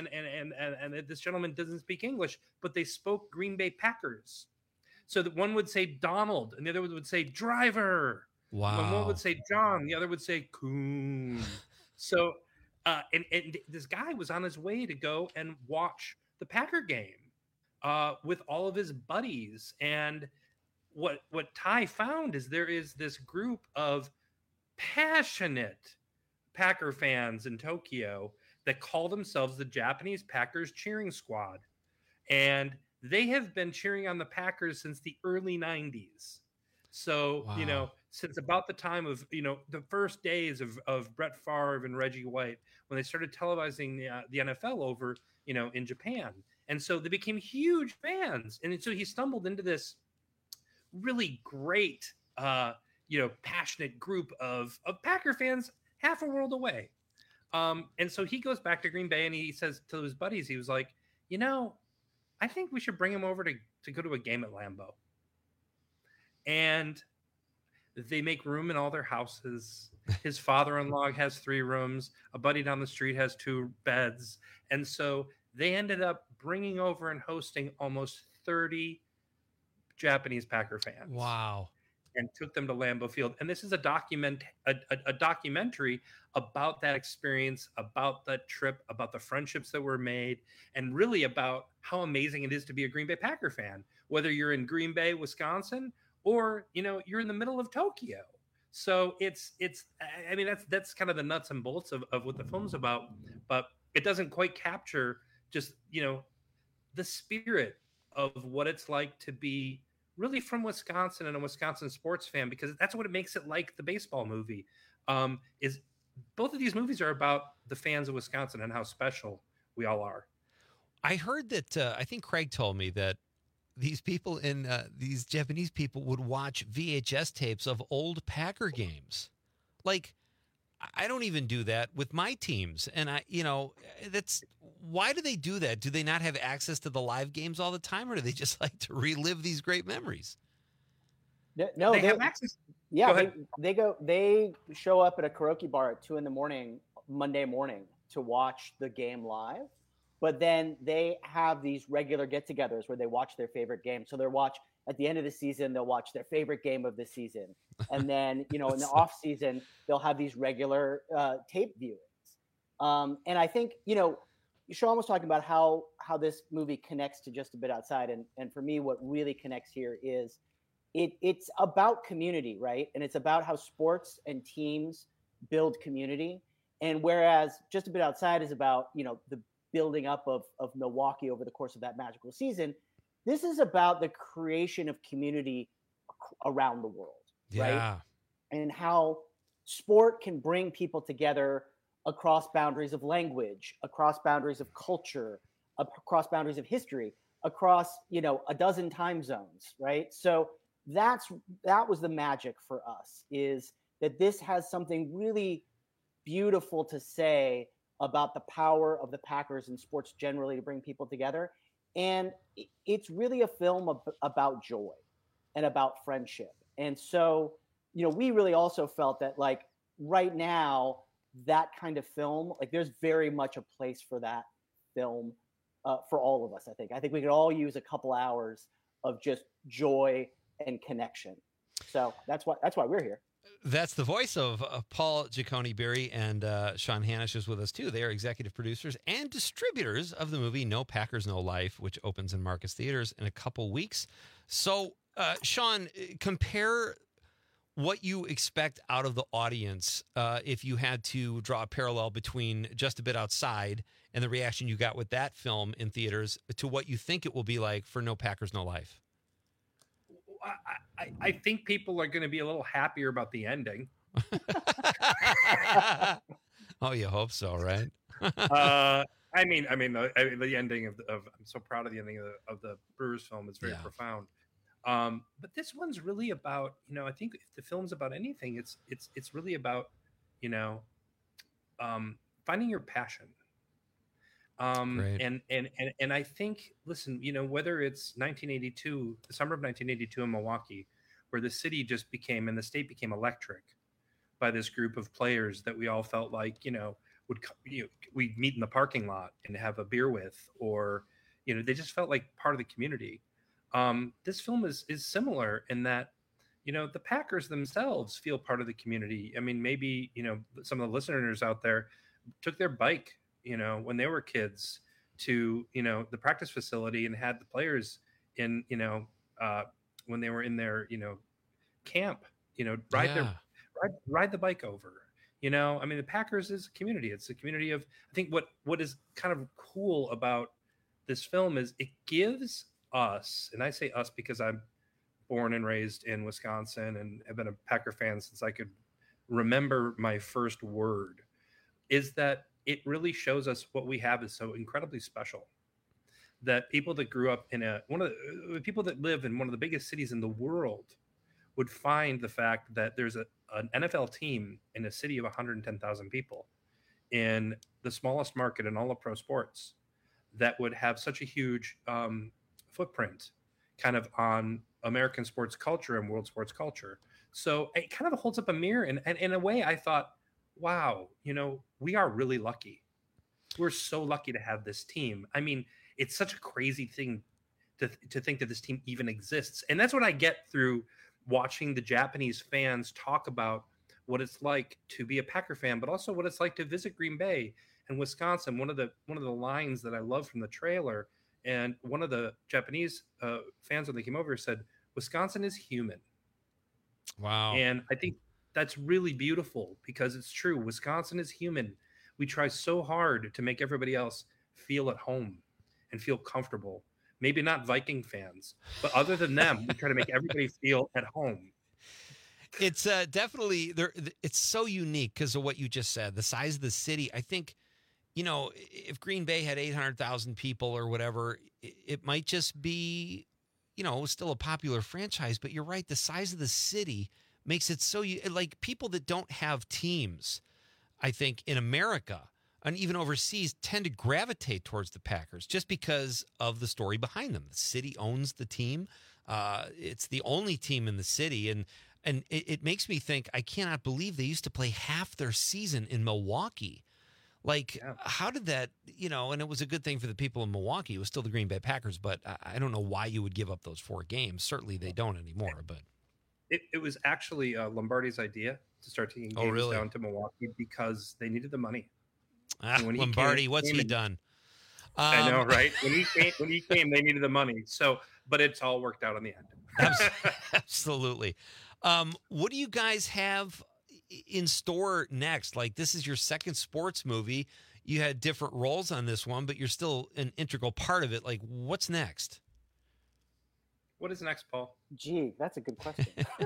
this gentleman doesn't speak English, but they spoke Green Bay Packers. So that one would say Donald and the other would say Driver. Wow. One would say John, the other would say Coon. So, and this guy was on his way to go and watch the Packer game with all of his buddies. And what Ty found is there is this group of passionate Packer fans in Tokyo that call themselves the Japanese Packers Cheering Squad. And they have been cheering on the Packers since the early 90s. So, Wow. you know, since about the time of, you know, the first days of Brett Favre and Reggie White, when they started televising the NFL over, you know, in Japan. And so they became huge fans. And so he stumbled into this really great, you know, passionate group of Packer fans half a world away. And so he goes back to Green Bay and he says to his buddies, he was like, you know, I think we should bring him over to go to a game at Lambeau. And they make room in all their houses. His father-in-law has 3 rooms. A buddy down the street has 2 beds. And so they ended up bringing over and hosting almost 30 Japanese Packer fans. Wow. And took them to Lambeau Field. And this is a documentary about that experience, about that trip, about the friendships that were made, and really about how amazing it is to be a Green Bay Packer fan, whether you're in Green Bay, Wisconsin, or, you know, you're in the middle of Tokyo. So it's I mean, that's kind of the nuts and bolts of what the film's about, but it doesn't quite capture just, you know, the spirit of what it's like to be really from Wisconsin and a Wisconsin sports fan, because that's what it makes it like the baseball movie. Is both of these movies are about the fans of Wisconsin and how special we all are. I heard that, I think Craig told me that these people these Japanese people would watch VHS tapes of old Packer games. Like, I don't even do that with my teams. And why do they do that? Do they not have access to the live games all the time, or do they just like to relive these great memories? No, they have access. Yeah, they show up at a karaoke bar at 2 a.m. Monday morning to watch the game live. But then they have these regular get-togethers where they watch their favorite game. So at the end of the season, they'll watch their favorite game of the season. And then, you know, in the off season, they'll have these regular tape viewings. And I think, you know, Sean was talking about how this movie connects to Just a Bit Outside. And for me, what really connects here is it's about community, right? And it's about how sports and teams build community. And whereas Just a Bit Outside is about, you know, the building up of Milwaukee over the course of that magical season, this is about the creation of community around the world, right? And how sport can bring people together across boundaries of language, across boundaries of culture, across boundaries of history, across, you know, a dozen time zones, right? So that was the magic for us, is that this has something really beautiful to say about the power of the Packers and sports generally to bring people together. And it's really a film about joy and about friendship. And so, you know, we really also felt that, like, right now, that kind of film, like, there's very much a place for that film for all of us, I think. I think we could all use a couple hours of just joy and connection. So that's why we're here. That's the voice of Paul Giacone-Berry, and Sean Hanisch is with us too. They are executive producers and distributors of the movie No Packers, No Life, which opens in Marcus Theaters in a couple weeks. So, Sean, compare what you expect out of the audience if you had to draw a parallel between Just a Bit Outside and the reaction you got with that film in theaters to what you think it will be like for No Packers, No Life. I think people are going to be a little happier about the ending. Oh, you hope so, right? I mean, the ending of I'm so proud of the ending of the Brewers film. It's very profound. But this one's really about, you know, I think if the film's about anything, it's really about, you know, finding your passion. And I think, listen, you know, whether it's 1982, the summer of 1982 in Milwaukee, where the city just became and the state became electric by this group of players that we all felt like, you know, we'd meet in the parking lot and have a beer with, or, you know, they just felt like part of the community. This film is similar in that, you know, the Packers themselves feel part of the community. I mean, maybe, you know, some of the listeners out there took their bike, you know, when they were kids to, you know, the practice facility and had the players in, you know, when they were in their, you know, camp, you know, ride the bike over, you know. I mean, the Packers is a community. It's a community of, I think what is kind of cool about this film is it gives us, and I say us because I'm born and raised in Wisconsin and have been a Packer fan since I could remember my first word, is that it really shows us what we have is so incredibly special. That people that grew up in the people that live in one of the biggest cities in the world would find the fact that there's an NFL team in a city of 110,000 people in the smallest market in all of pro sports that would have such a huge footprint kind of on American sports culture and world sports culture. So it kind of holds up a mirror. And in a way, I thought, wow, we are really lucky. We're so lucky to have this team. I mean, it's such a crazy thing to think that this team even exists. And that's what I get through watching the Japanese fans talk about what it's like to be a Packer fan, but also what it's like to visit Green Bay and Wisconsin. One of the lines that I love from the trailer, and one of the Japanese fans when they came over said, "Wisconsin is human." Wow. And I think that's really beautiful because it's true. Wisconsin is human. We try so hard to make everybody else feel at home and feel comfortable. Maybe not Viking fans, but other than them, we try to make everybody feel at home. It's definitely there. It's so unique because of what you just said, the size of the city. I think, if Green Bay had 800,000 people or whatever, it might just be, still a popular franchise. But you're right. The size of the city makes it so like people that don't have teams, I think in America and even overseas tend to gravitate towards the Packers just because of the story behind them. The city owns the team. It's the only team in the city. And it makes me think, I cannot believe they used to play half their season in Milwaukee. Like, how did that, and it was a good thing for the people in Milwaukee. It was still the Green Bay Packers, but I don't know why you would give up those 4 games. Certainly they don't anymore, but. It was actually Lombardi's idea to start taking games down to Milwaukee because they needed the money. Lombardi, what's he done? I know, right? When he came, they needed the money. So, but it's all worked out in the end. Absolutely. What do you guys have in store next? Like, this is your second sports movie. You had different roles on this one, but you're still an integral part of it. Like, what's next? What is next, Paul? Gee, that's a good question.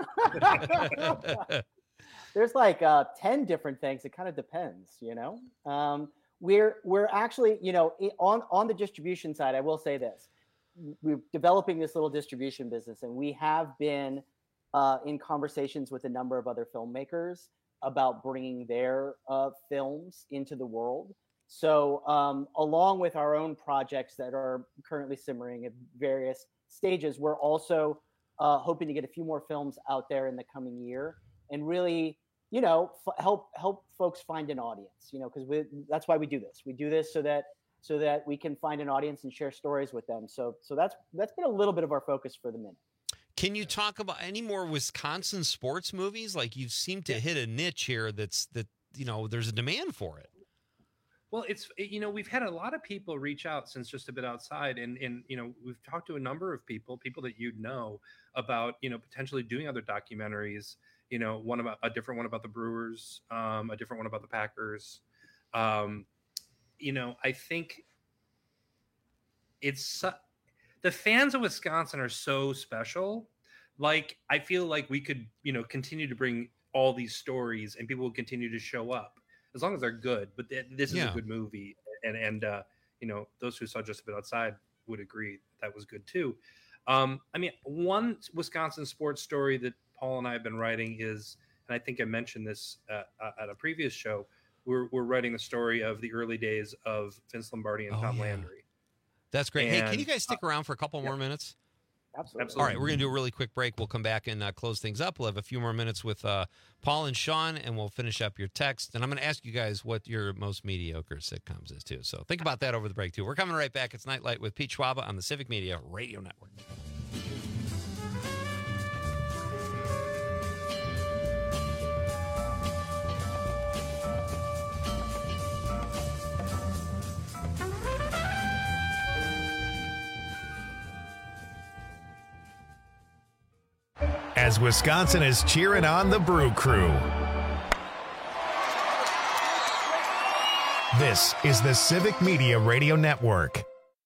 There's like 10 different things. It kind of depends, We're actually, on the distribution side, I will say this. We're developing this little distribution business, and we have been in conversations with a number of other filmmakers about bringing their films into the world. So along with our own projects that are currently simmering at various stages, we're also hoping to get a few more films out there in the coming year and really, help folks find an audience, because that's why we do this. We do this so that we can find an audience and share stories with them. So that's been a little bit of our focus for the minute. Can you talk about any more Wisconsin sports movies? Like, you seem to hit a niche here that there's a demand for it. Well, we've had a lot of people reach out since Just a Bit Outside, and we've talked to a number of people that you'd know about, potentially doing other documentaries, one about a different one about the Brewers, a different one about the Packers. I think it's the fans of Wisconsin are so special. Like, I feel like we could, continue to bring all these stories and people will continue to show up as long as they're good. But this is a good movie. And those who saw Just a Bit Outside would agree that was good too. One Wisconsin sports story that Paul and I have been writing is, and I think I mentioned this at a previous show, we're writing the story of the early days of Vince Lombardi and Tom Landry. That's great. Hey, can you guys stick around for a couple more minutes? Absolutely. All right, we're going to do a really quick break. We'll come back and close things up. We'll have a few more minutes with Paul and Sean, and we'll finish up your text. And I'm going to ask you guys what your most mediocre sitcoms is, too. So think about that over the break, too. We're coming right back. It's Nightlight with Pete Schwaba on the Civic Media Radio Network. As Wisconsin is cheering on the Brew Crew. This is the Civic Media Radio Network. Hey,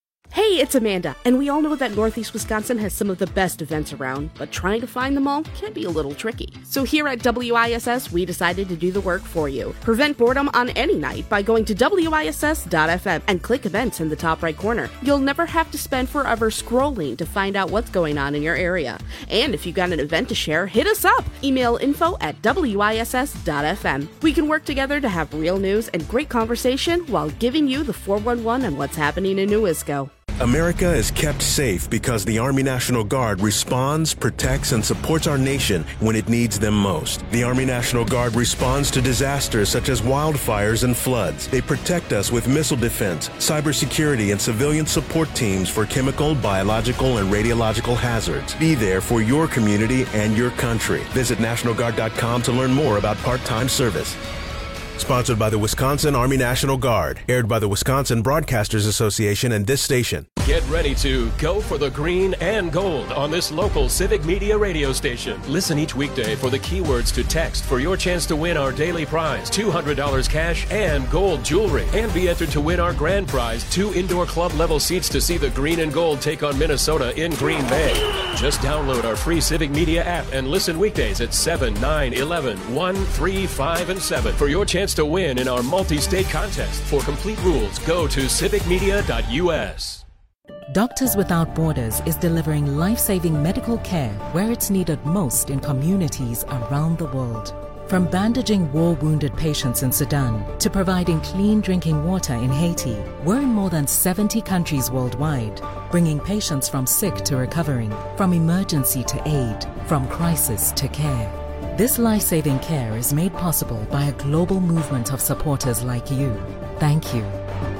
Hey, it's Amanda, and we all know that Northeast Wisconsin has some of the best events around, but trying to find them all can be a little tricky. So here at WISS, we decided to do the work for you. Prevent boredom on any night by going to WISS.FM and click events in the top right corner. You'll never have to spend forever scrolling to find out what's going on in your area. And if you got an event to share, hit us up. Email info@WISS.FM. We can work together to have real news and great conversation while giving you the 411 on what's happening in New Isco. America is kept safe because the Army National Guard responds, protects, and supports our nation when it needs them most. The Army National Guard responds to disasters such as wildfires and floods. They protect us with missile defense, cybersecurity, and civilian support teams for chemical, biological, and radiological hazards. Be there for your community and your country. Visit NationalGuard.com to learn more about part-time service. Sponsored by the Wisconsin Army National Guard. Aired by the Wisconsin Broadcasters Association and this station. Get ready to go for the green and gold on this local Civic Media radio station. Listen each weekday for the keywords to text for your chance to win our daily prize, $200 cash and gold jewelry. And be entered to win our grand prize, 2 indoor club level seats to see the green and gold take on Minnesota in Green Bay. Just download our free Civic Media app and listen weekdays at 7, 9, 11, 1, 3, 5, and 7 for your chance to win in our multi-state contest. For complete rules, go to civicmedia.us. Doctors Without Borders is delivering life-saving medical care where it's needed most in communities around the world. From bandaging war-wounded patients in Sudan to providing clean drinking water in Haiti, we're in more than 70 countries worldwide, bringing patients from sick to recovering, from emergency to aid, from crisis to care. This life-saving care is made possible by a global movement of supporters like you. Thank you.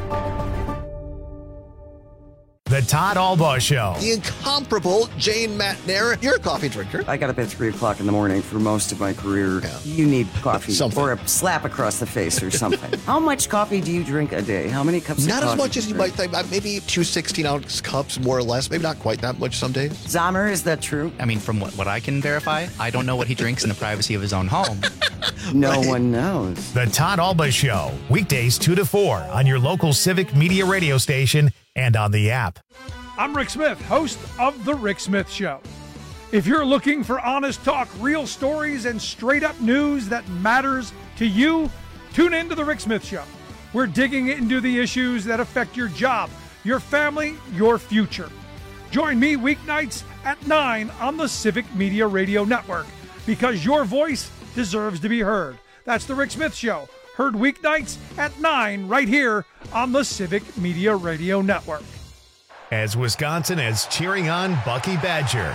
The Todd Albaugh Show. The incomparable Jane Matner. You're a coffee drinker. I got up at 3 o'clock in the morning for most of my career. Yeah. You need coffee or a slap across the face or something. How much coffee do you drink a day? How many cups of coffee? Not as much as you might think. Maybe 2 16-ounce cups, more or less. Maybe not quite that much some days. Zahmer, is that true? I mean, from what I can verify, I don't know what he drinks in the privacy of his own home. No one knows. The Todd Albaugh Show. Weekdays 2 to 4 on your local Civic Media radio station and on the app. I'm Rick Smith, host of The Rick Smith Show. If you're looking for honest talk, real stories, and straight-up news that matters to you, tune in to The Rick Smith Show. We're digging into the issues that affect your job, your family, your future. Join me weeknights at 9 on the Civic Media Radio Network, because your voice deserves to be heard. That's The Rick Smith Show, heard weeknights at 9 right here on the Civic Media Radio Network. As Wisconsin is cheering on Bucky Badger.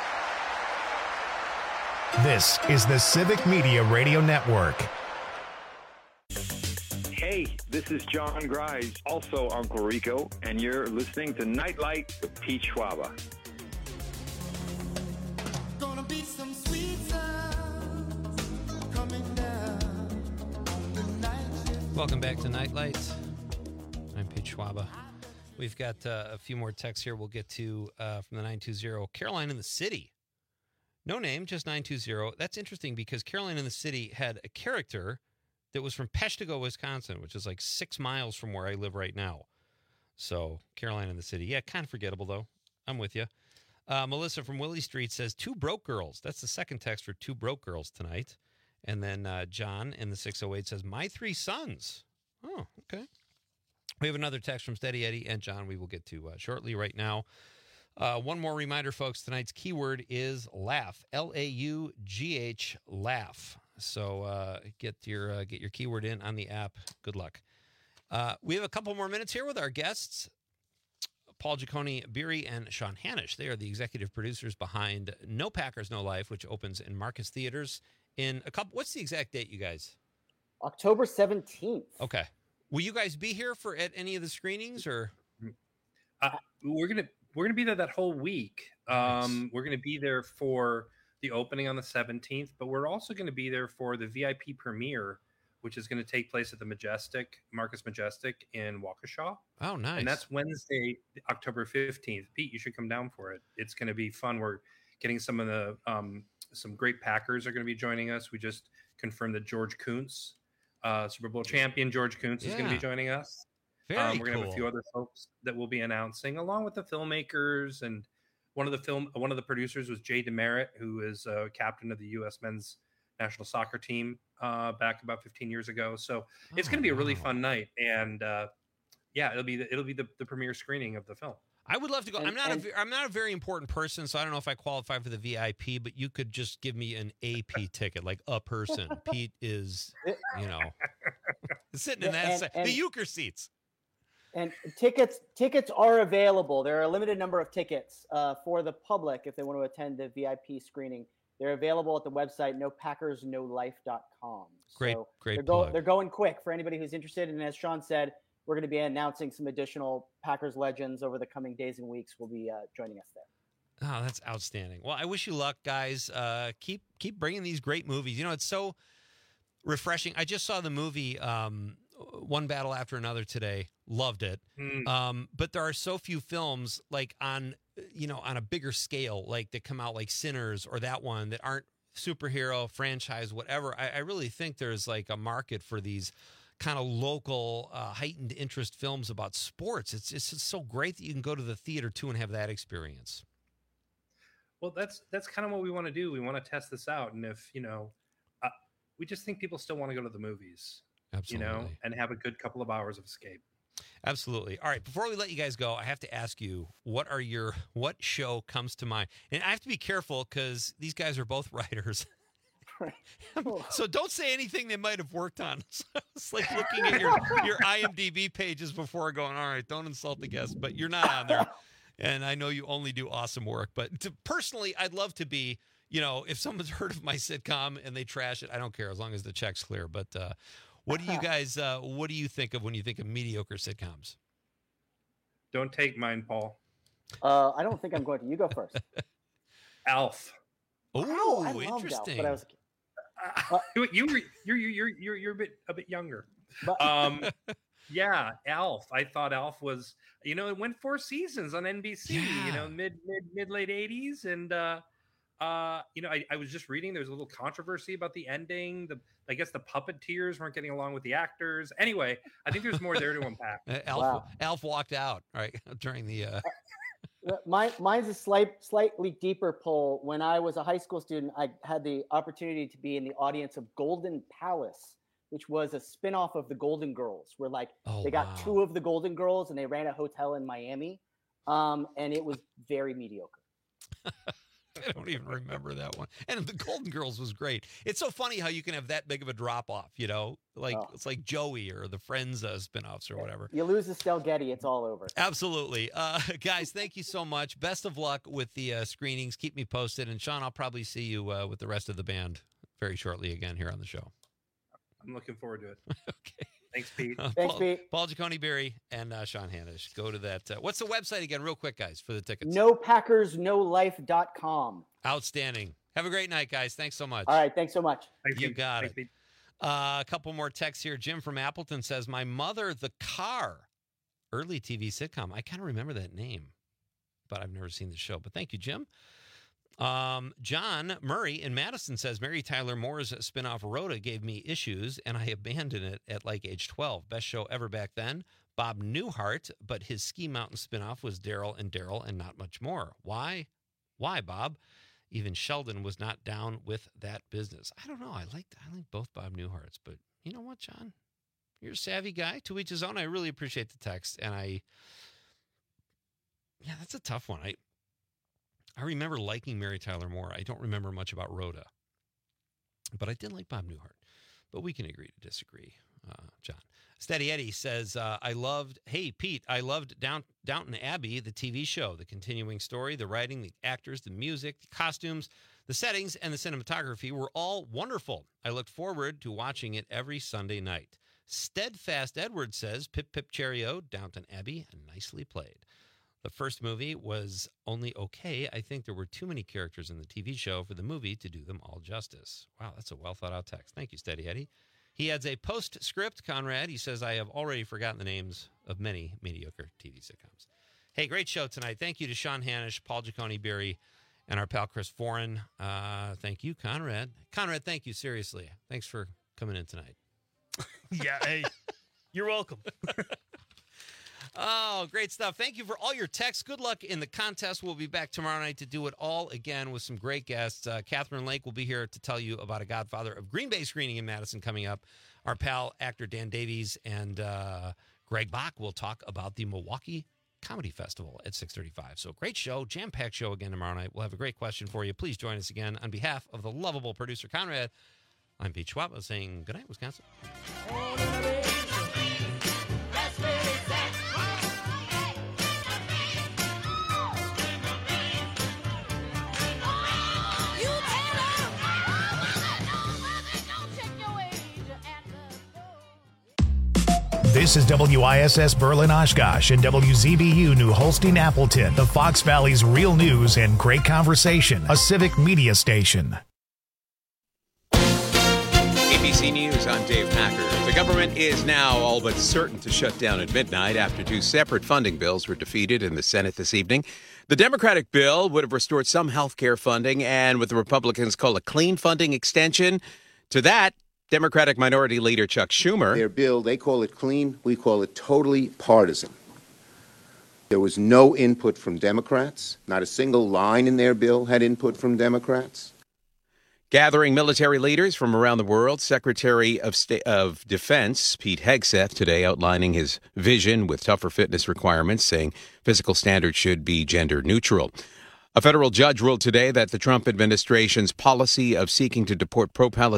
This is the Civic Media Radio Network. Hey, this is John Grise, also Uncle Rico, and you're listening to Nightlight with Pete Schwaba. Gonna be some sweet sounds coming down on the night shift. Welcome back to Nightlight. I'm Pete Schwaba. We've got a few more texts here we'll get to from the 920. Caroline in the City. No name, just 920. That's interesting because Caroline in the City had a character that was from Peshtigo, Wisconsin, which is like 6 miles from where I live right now. So, Caroline in the City. Yeah, kind of forgettable, though. I'm with you. Melissa from Willie Street says, 2 broke girls. That's the second text for 2 broke girls tonight. And then John in the 608 says, my 3 sons. Oh, okay. We have another text from Steady Eddie and John we will get to shortly. Right now, one more reminder, folks. Tonight's keyword is laugh. Laugh. Laugh. So get your keyword in on the app. Good luck. We have a couple more minutes here with our guests, Paul Giacone Beery and Sean Hanisch. They are the executive producers behind No Packers, No Life, which opens in Marcus Theaters in a couple. What's the exact date, you guys? October 17th. Okay. Will you guys be here at any of the screenings, or we're gonna be there that whole week? Nice. We're gonna be there for the opening on the 17th, but we're also gonna be there for the VIP premiere, which is gonna take place at the Marcus Majestic in Waukesha. Oh, nice! And that's Wednesday, October 15th. Pete, you should come down for it. It's gonna be fun. We're getting some of the some great Packers are gonna be joining us. We just confirmed that George Kuntz, Super Bowl champion George Kuntz, is going to be joining us. Very We're going to have a few other folks that we'll be announcing, along with the filmmakers. And one of the producers was Jay Demerit, who is captain of the U.S. men's national soccer team back about 15 years ago. So it's going to be a really fun night. And it'll be the premiere screening of the film. I would love to go. I'm not a very important person, so I don't know if I qualify for the VIP, but you could just give me an AP ticket, like a person. Pete is, sitting in the euchre seats. And tickets are available. There are a limited number of tickets for the public if they want to attend the VIP screening. They're available at the website nopackersnolife.com. Great They're plug. They're going quick for anybody who's interested. And as Sean said, we're going to be announcing some additional Packers legends over the coming days and weeks. Will be joining us there. Oh, that's outstanding. Well, I wish you luck, guys. Keep bringing these great movies. It's so refreshing. I just saw the movie One Battle After Another today. Loved it. But there are so few films like on a bigger scale, like that come out like Sinners or that one that aren't superhero franchise, whatever. I really think there's like a market for these kind of local heightened interest films about sports. It's just so great that you can go to the theater too and have that experience. Well, that's kind of what we want to do. We want to test this out. And if, we just think people still want to go to the movies, absolutely, and have a good couple of hours of escape. Absolutely. All right. Before we let you guys go, I have to ask you, what show comes to mind? And I have to be careful because these guys are both writers. So don't say anything they might have worked on. It's like looking at your IMDb pages before going, all right, don't insult the guests, but you're not on there. And I know you only do awesome work. But personally, I'd love to be, if someone's heard of my sitcom and they trash it, I don't care as long as the check's clear. But what do you guys, what do you think of when you think of mediocre sitcoms? Don't take mine, Paul. I don't think I'm going to. You go first. Alf. Oh, I loved interesting. Alf, but I was you're a bit younger. Yeah, Alf. I thought Alf was, it went 4 seasons on NBC, mid late 80s. And, I was just reading, there's a little controversy about the ending. I guess the puppeteers weren't getting along with the actors. Anyway, I think there's more there to unpack. Alf walked out, right, during the... Mine's a slightly deeper pull. When I was a high school student, I had the opportunity to be in the audience of Golden Palace, which was a spinoff of the Golden Girls, where they got 2 of the Golden Girls and they ran a hotel in Miami, and it was very mediocre. I don't even remember that one. And the Golden Girls was great. It's so funny how you can have that big of a drop off, It's like Joey or the Friends spinoffs or whatever. You lose Estelle Getty, it's all over. Absolutely. Guys, thank you so much. Best of luck with the screenings. Keep me posted. And Sean, I'll probably see you with the rest of the band very shortly again here on the show. I'm looking forward to it. Okay. Thanks, Pete. Thanks, Pete. Paul Giacone-Berry and Sean Hanish. Go to that. What's the website again, real quick, guys, for the tickets? NoPackersNoLife.com. Outstanding. Have a great night, guys. Thanks so much. All right. Thanks so much. You got it. A couple more texts here. Jim from Appleton says, My Mother, the Car. Early TV sitcom. I kind of remember that name, but I've never seen the show. But thank you, Jim. John Murray in Madison says, Mary Tyler Moore's spinoff Rhoda gave me issues, and I abandoned it at like age 12. Best show ever back then. Bob Newhart, but his Ski Mountain spinoff was Daryl and not much more. Why? Why, Bob? Even Sheldon was not down with that business. I don't know. I like both Bob Newharts, but you know what, John? You're a savvy guy. To each his own. I really appreciate the text, and that's a tough one. I remember liking Mary Tyler Moore. I don't remember much about Rhoda, but I did like Bob Newhart. But we can agree to disagree, John. Steady Eddie says, hey, Pete, I loved Downton Abbey, the TV show, the continuing story, the writing, the actors, the music, the costumes, the settings, and the cinematography were all wonderful. I looked forward to watching it every Sunday night. Steadfast Edward says, Pip Pip Cheerio, Downton Abbey, nicely played. The first movie was only okay. I think there were too many characters in the TV show for the movie to do them all justice. Wow, that's a well-thought-out text. Thank you, Steady Eddie. He adds a postscript, Conrad. He says, I have already forgotten the names of many mediocre TV sitcoms. Hey, great show tonight. Thank you to Sean Hanish, Paul Giacone-Berry, and our pal Chris Foran. Thank you, Conrad. Conrad, thank you, seriously. Thanks for coming in tonight. Yeah, hey, you're welcome. Oh, great stuff. Thank you for all your texts. Good luck in the contest. We'll be back tomorrow night to do it all again with some great guests. Catherine Lake will be here to tell you about a Godfather of Green Bay screening in Madison coming up. Our pal, actor Dan Davies, and Greg Bach will talk about the Milwaukee Comedy Festival at 6:35. So great show, jam-packed show again tomorrow night. We'll have a great question for you. Please join us again. On behalf of the lovable producer, Conrad, I'm Pete Schwab saying good night, Wisconsin. This is WISS Berlin Oshkosh and WZBU New Holstein Appleton, the Fox Valley's real news and great conversation, a civic media station. ABC News, I'm Dave Packer. The government is now all but certain to shut down at midnight after two separate funding bills were defeated in the Senate this evening. The Democratic bill would have restored some health care funding, and what the Republicans call a clean funding extension. To that, Democratic Minority Leader Chuck Schumer. Their bill, they call it clean. We call it totally partisan. There was no input from Democrats. Not a single line in their bill had input from Democrats. Gathering military leaders from around the world, Secretary of Defense Pete Hegseth today outlining his vision with tougher fitness requirements, saying physical standards should be gender neutral. A federal judge ruled today that the Trump administration's policy of seeking to deport pro-Palestinian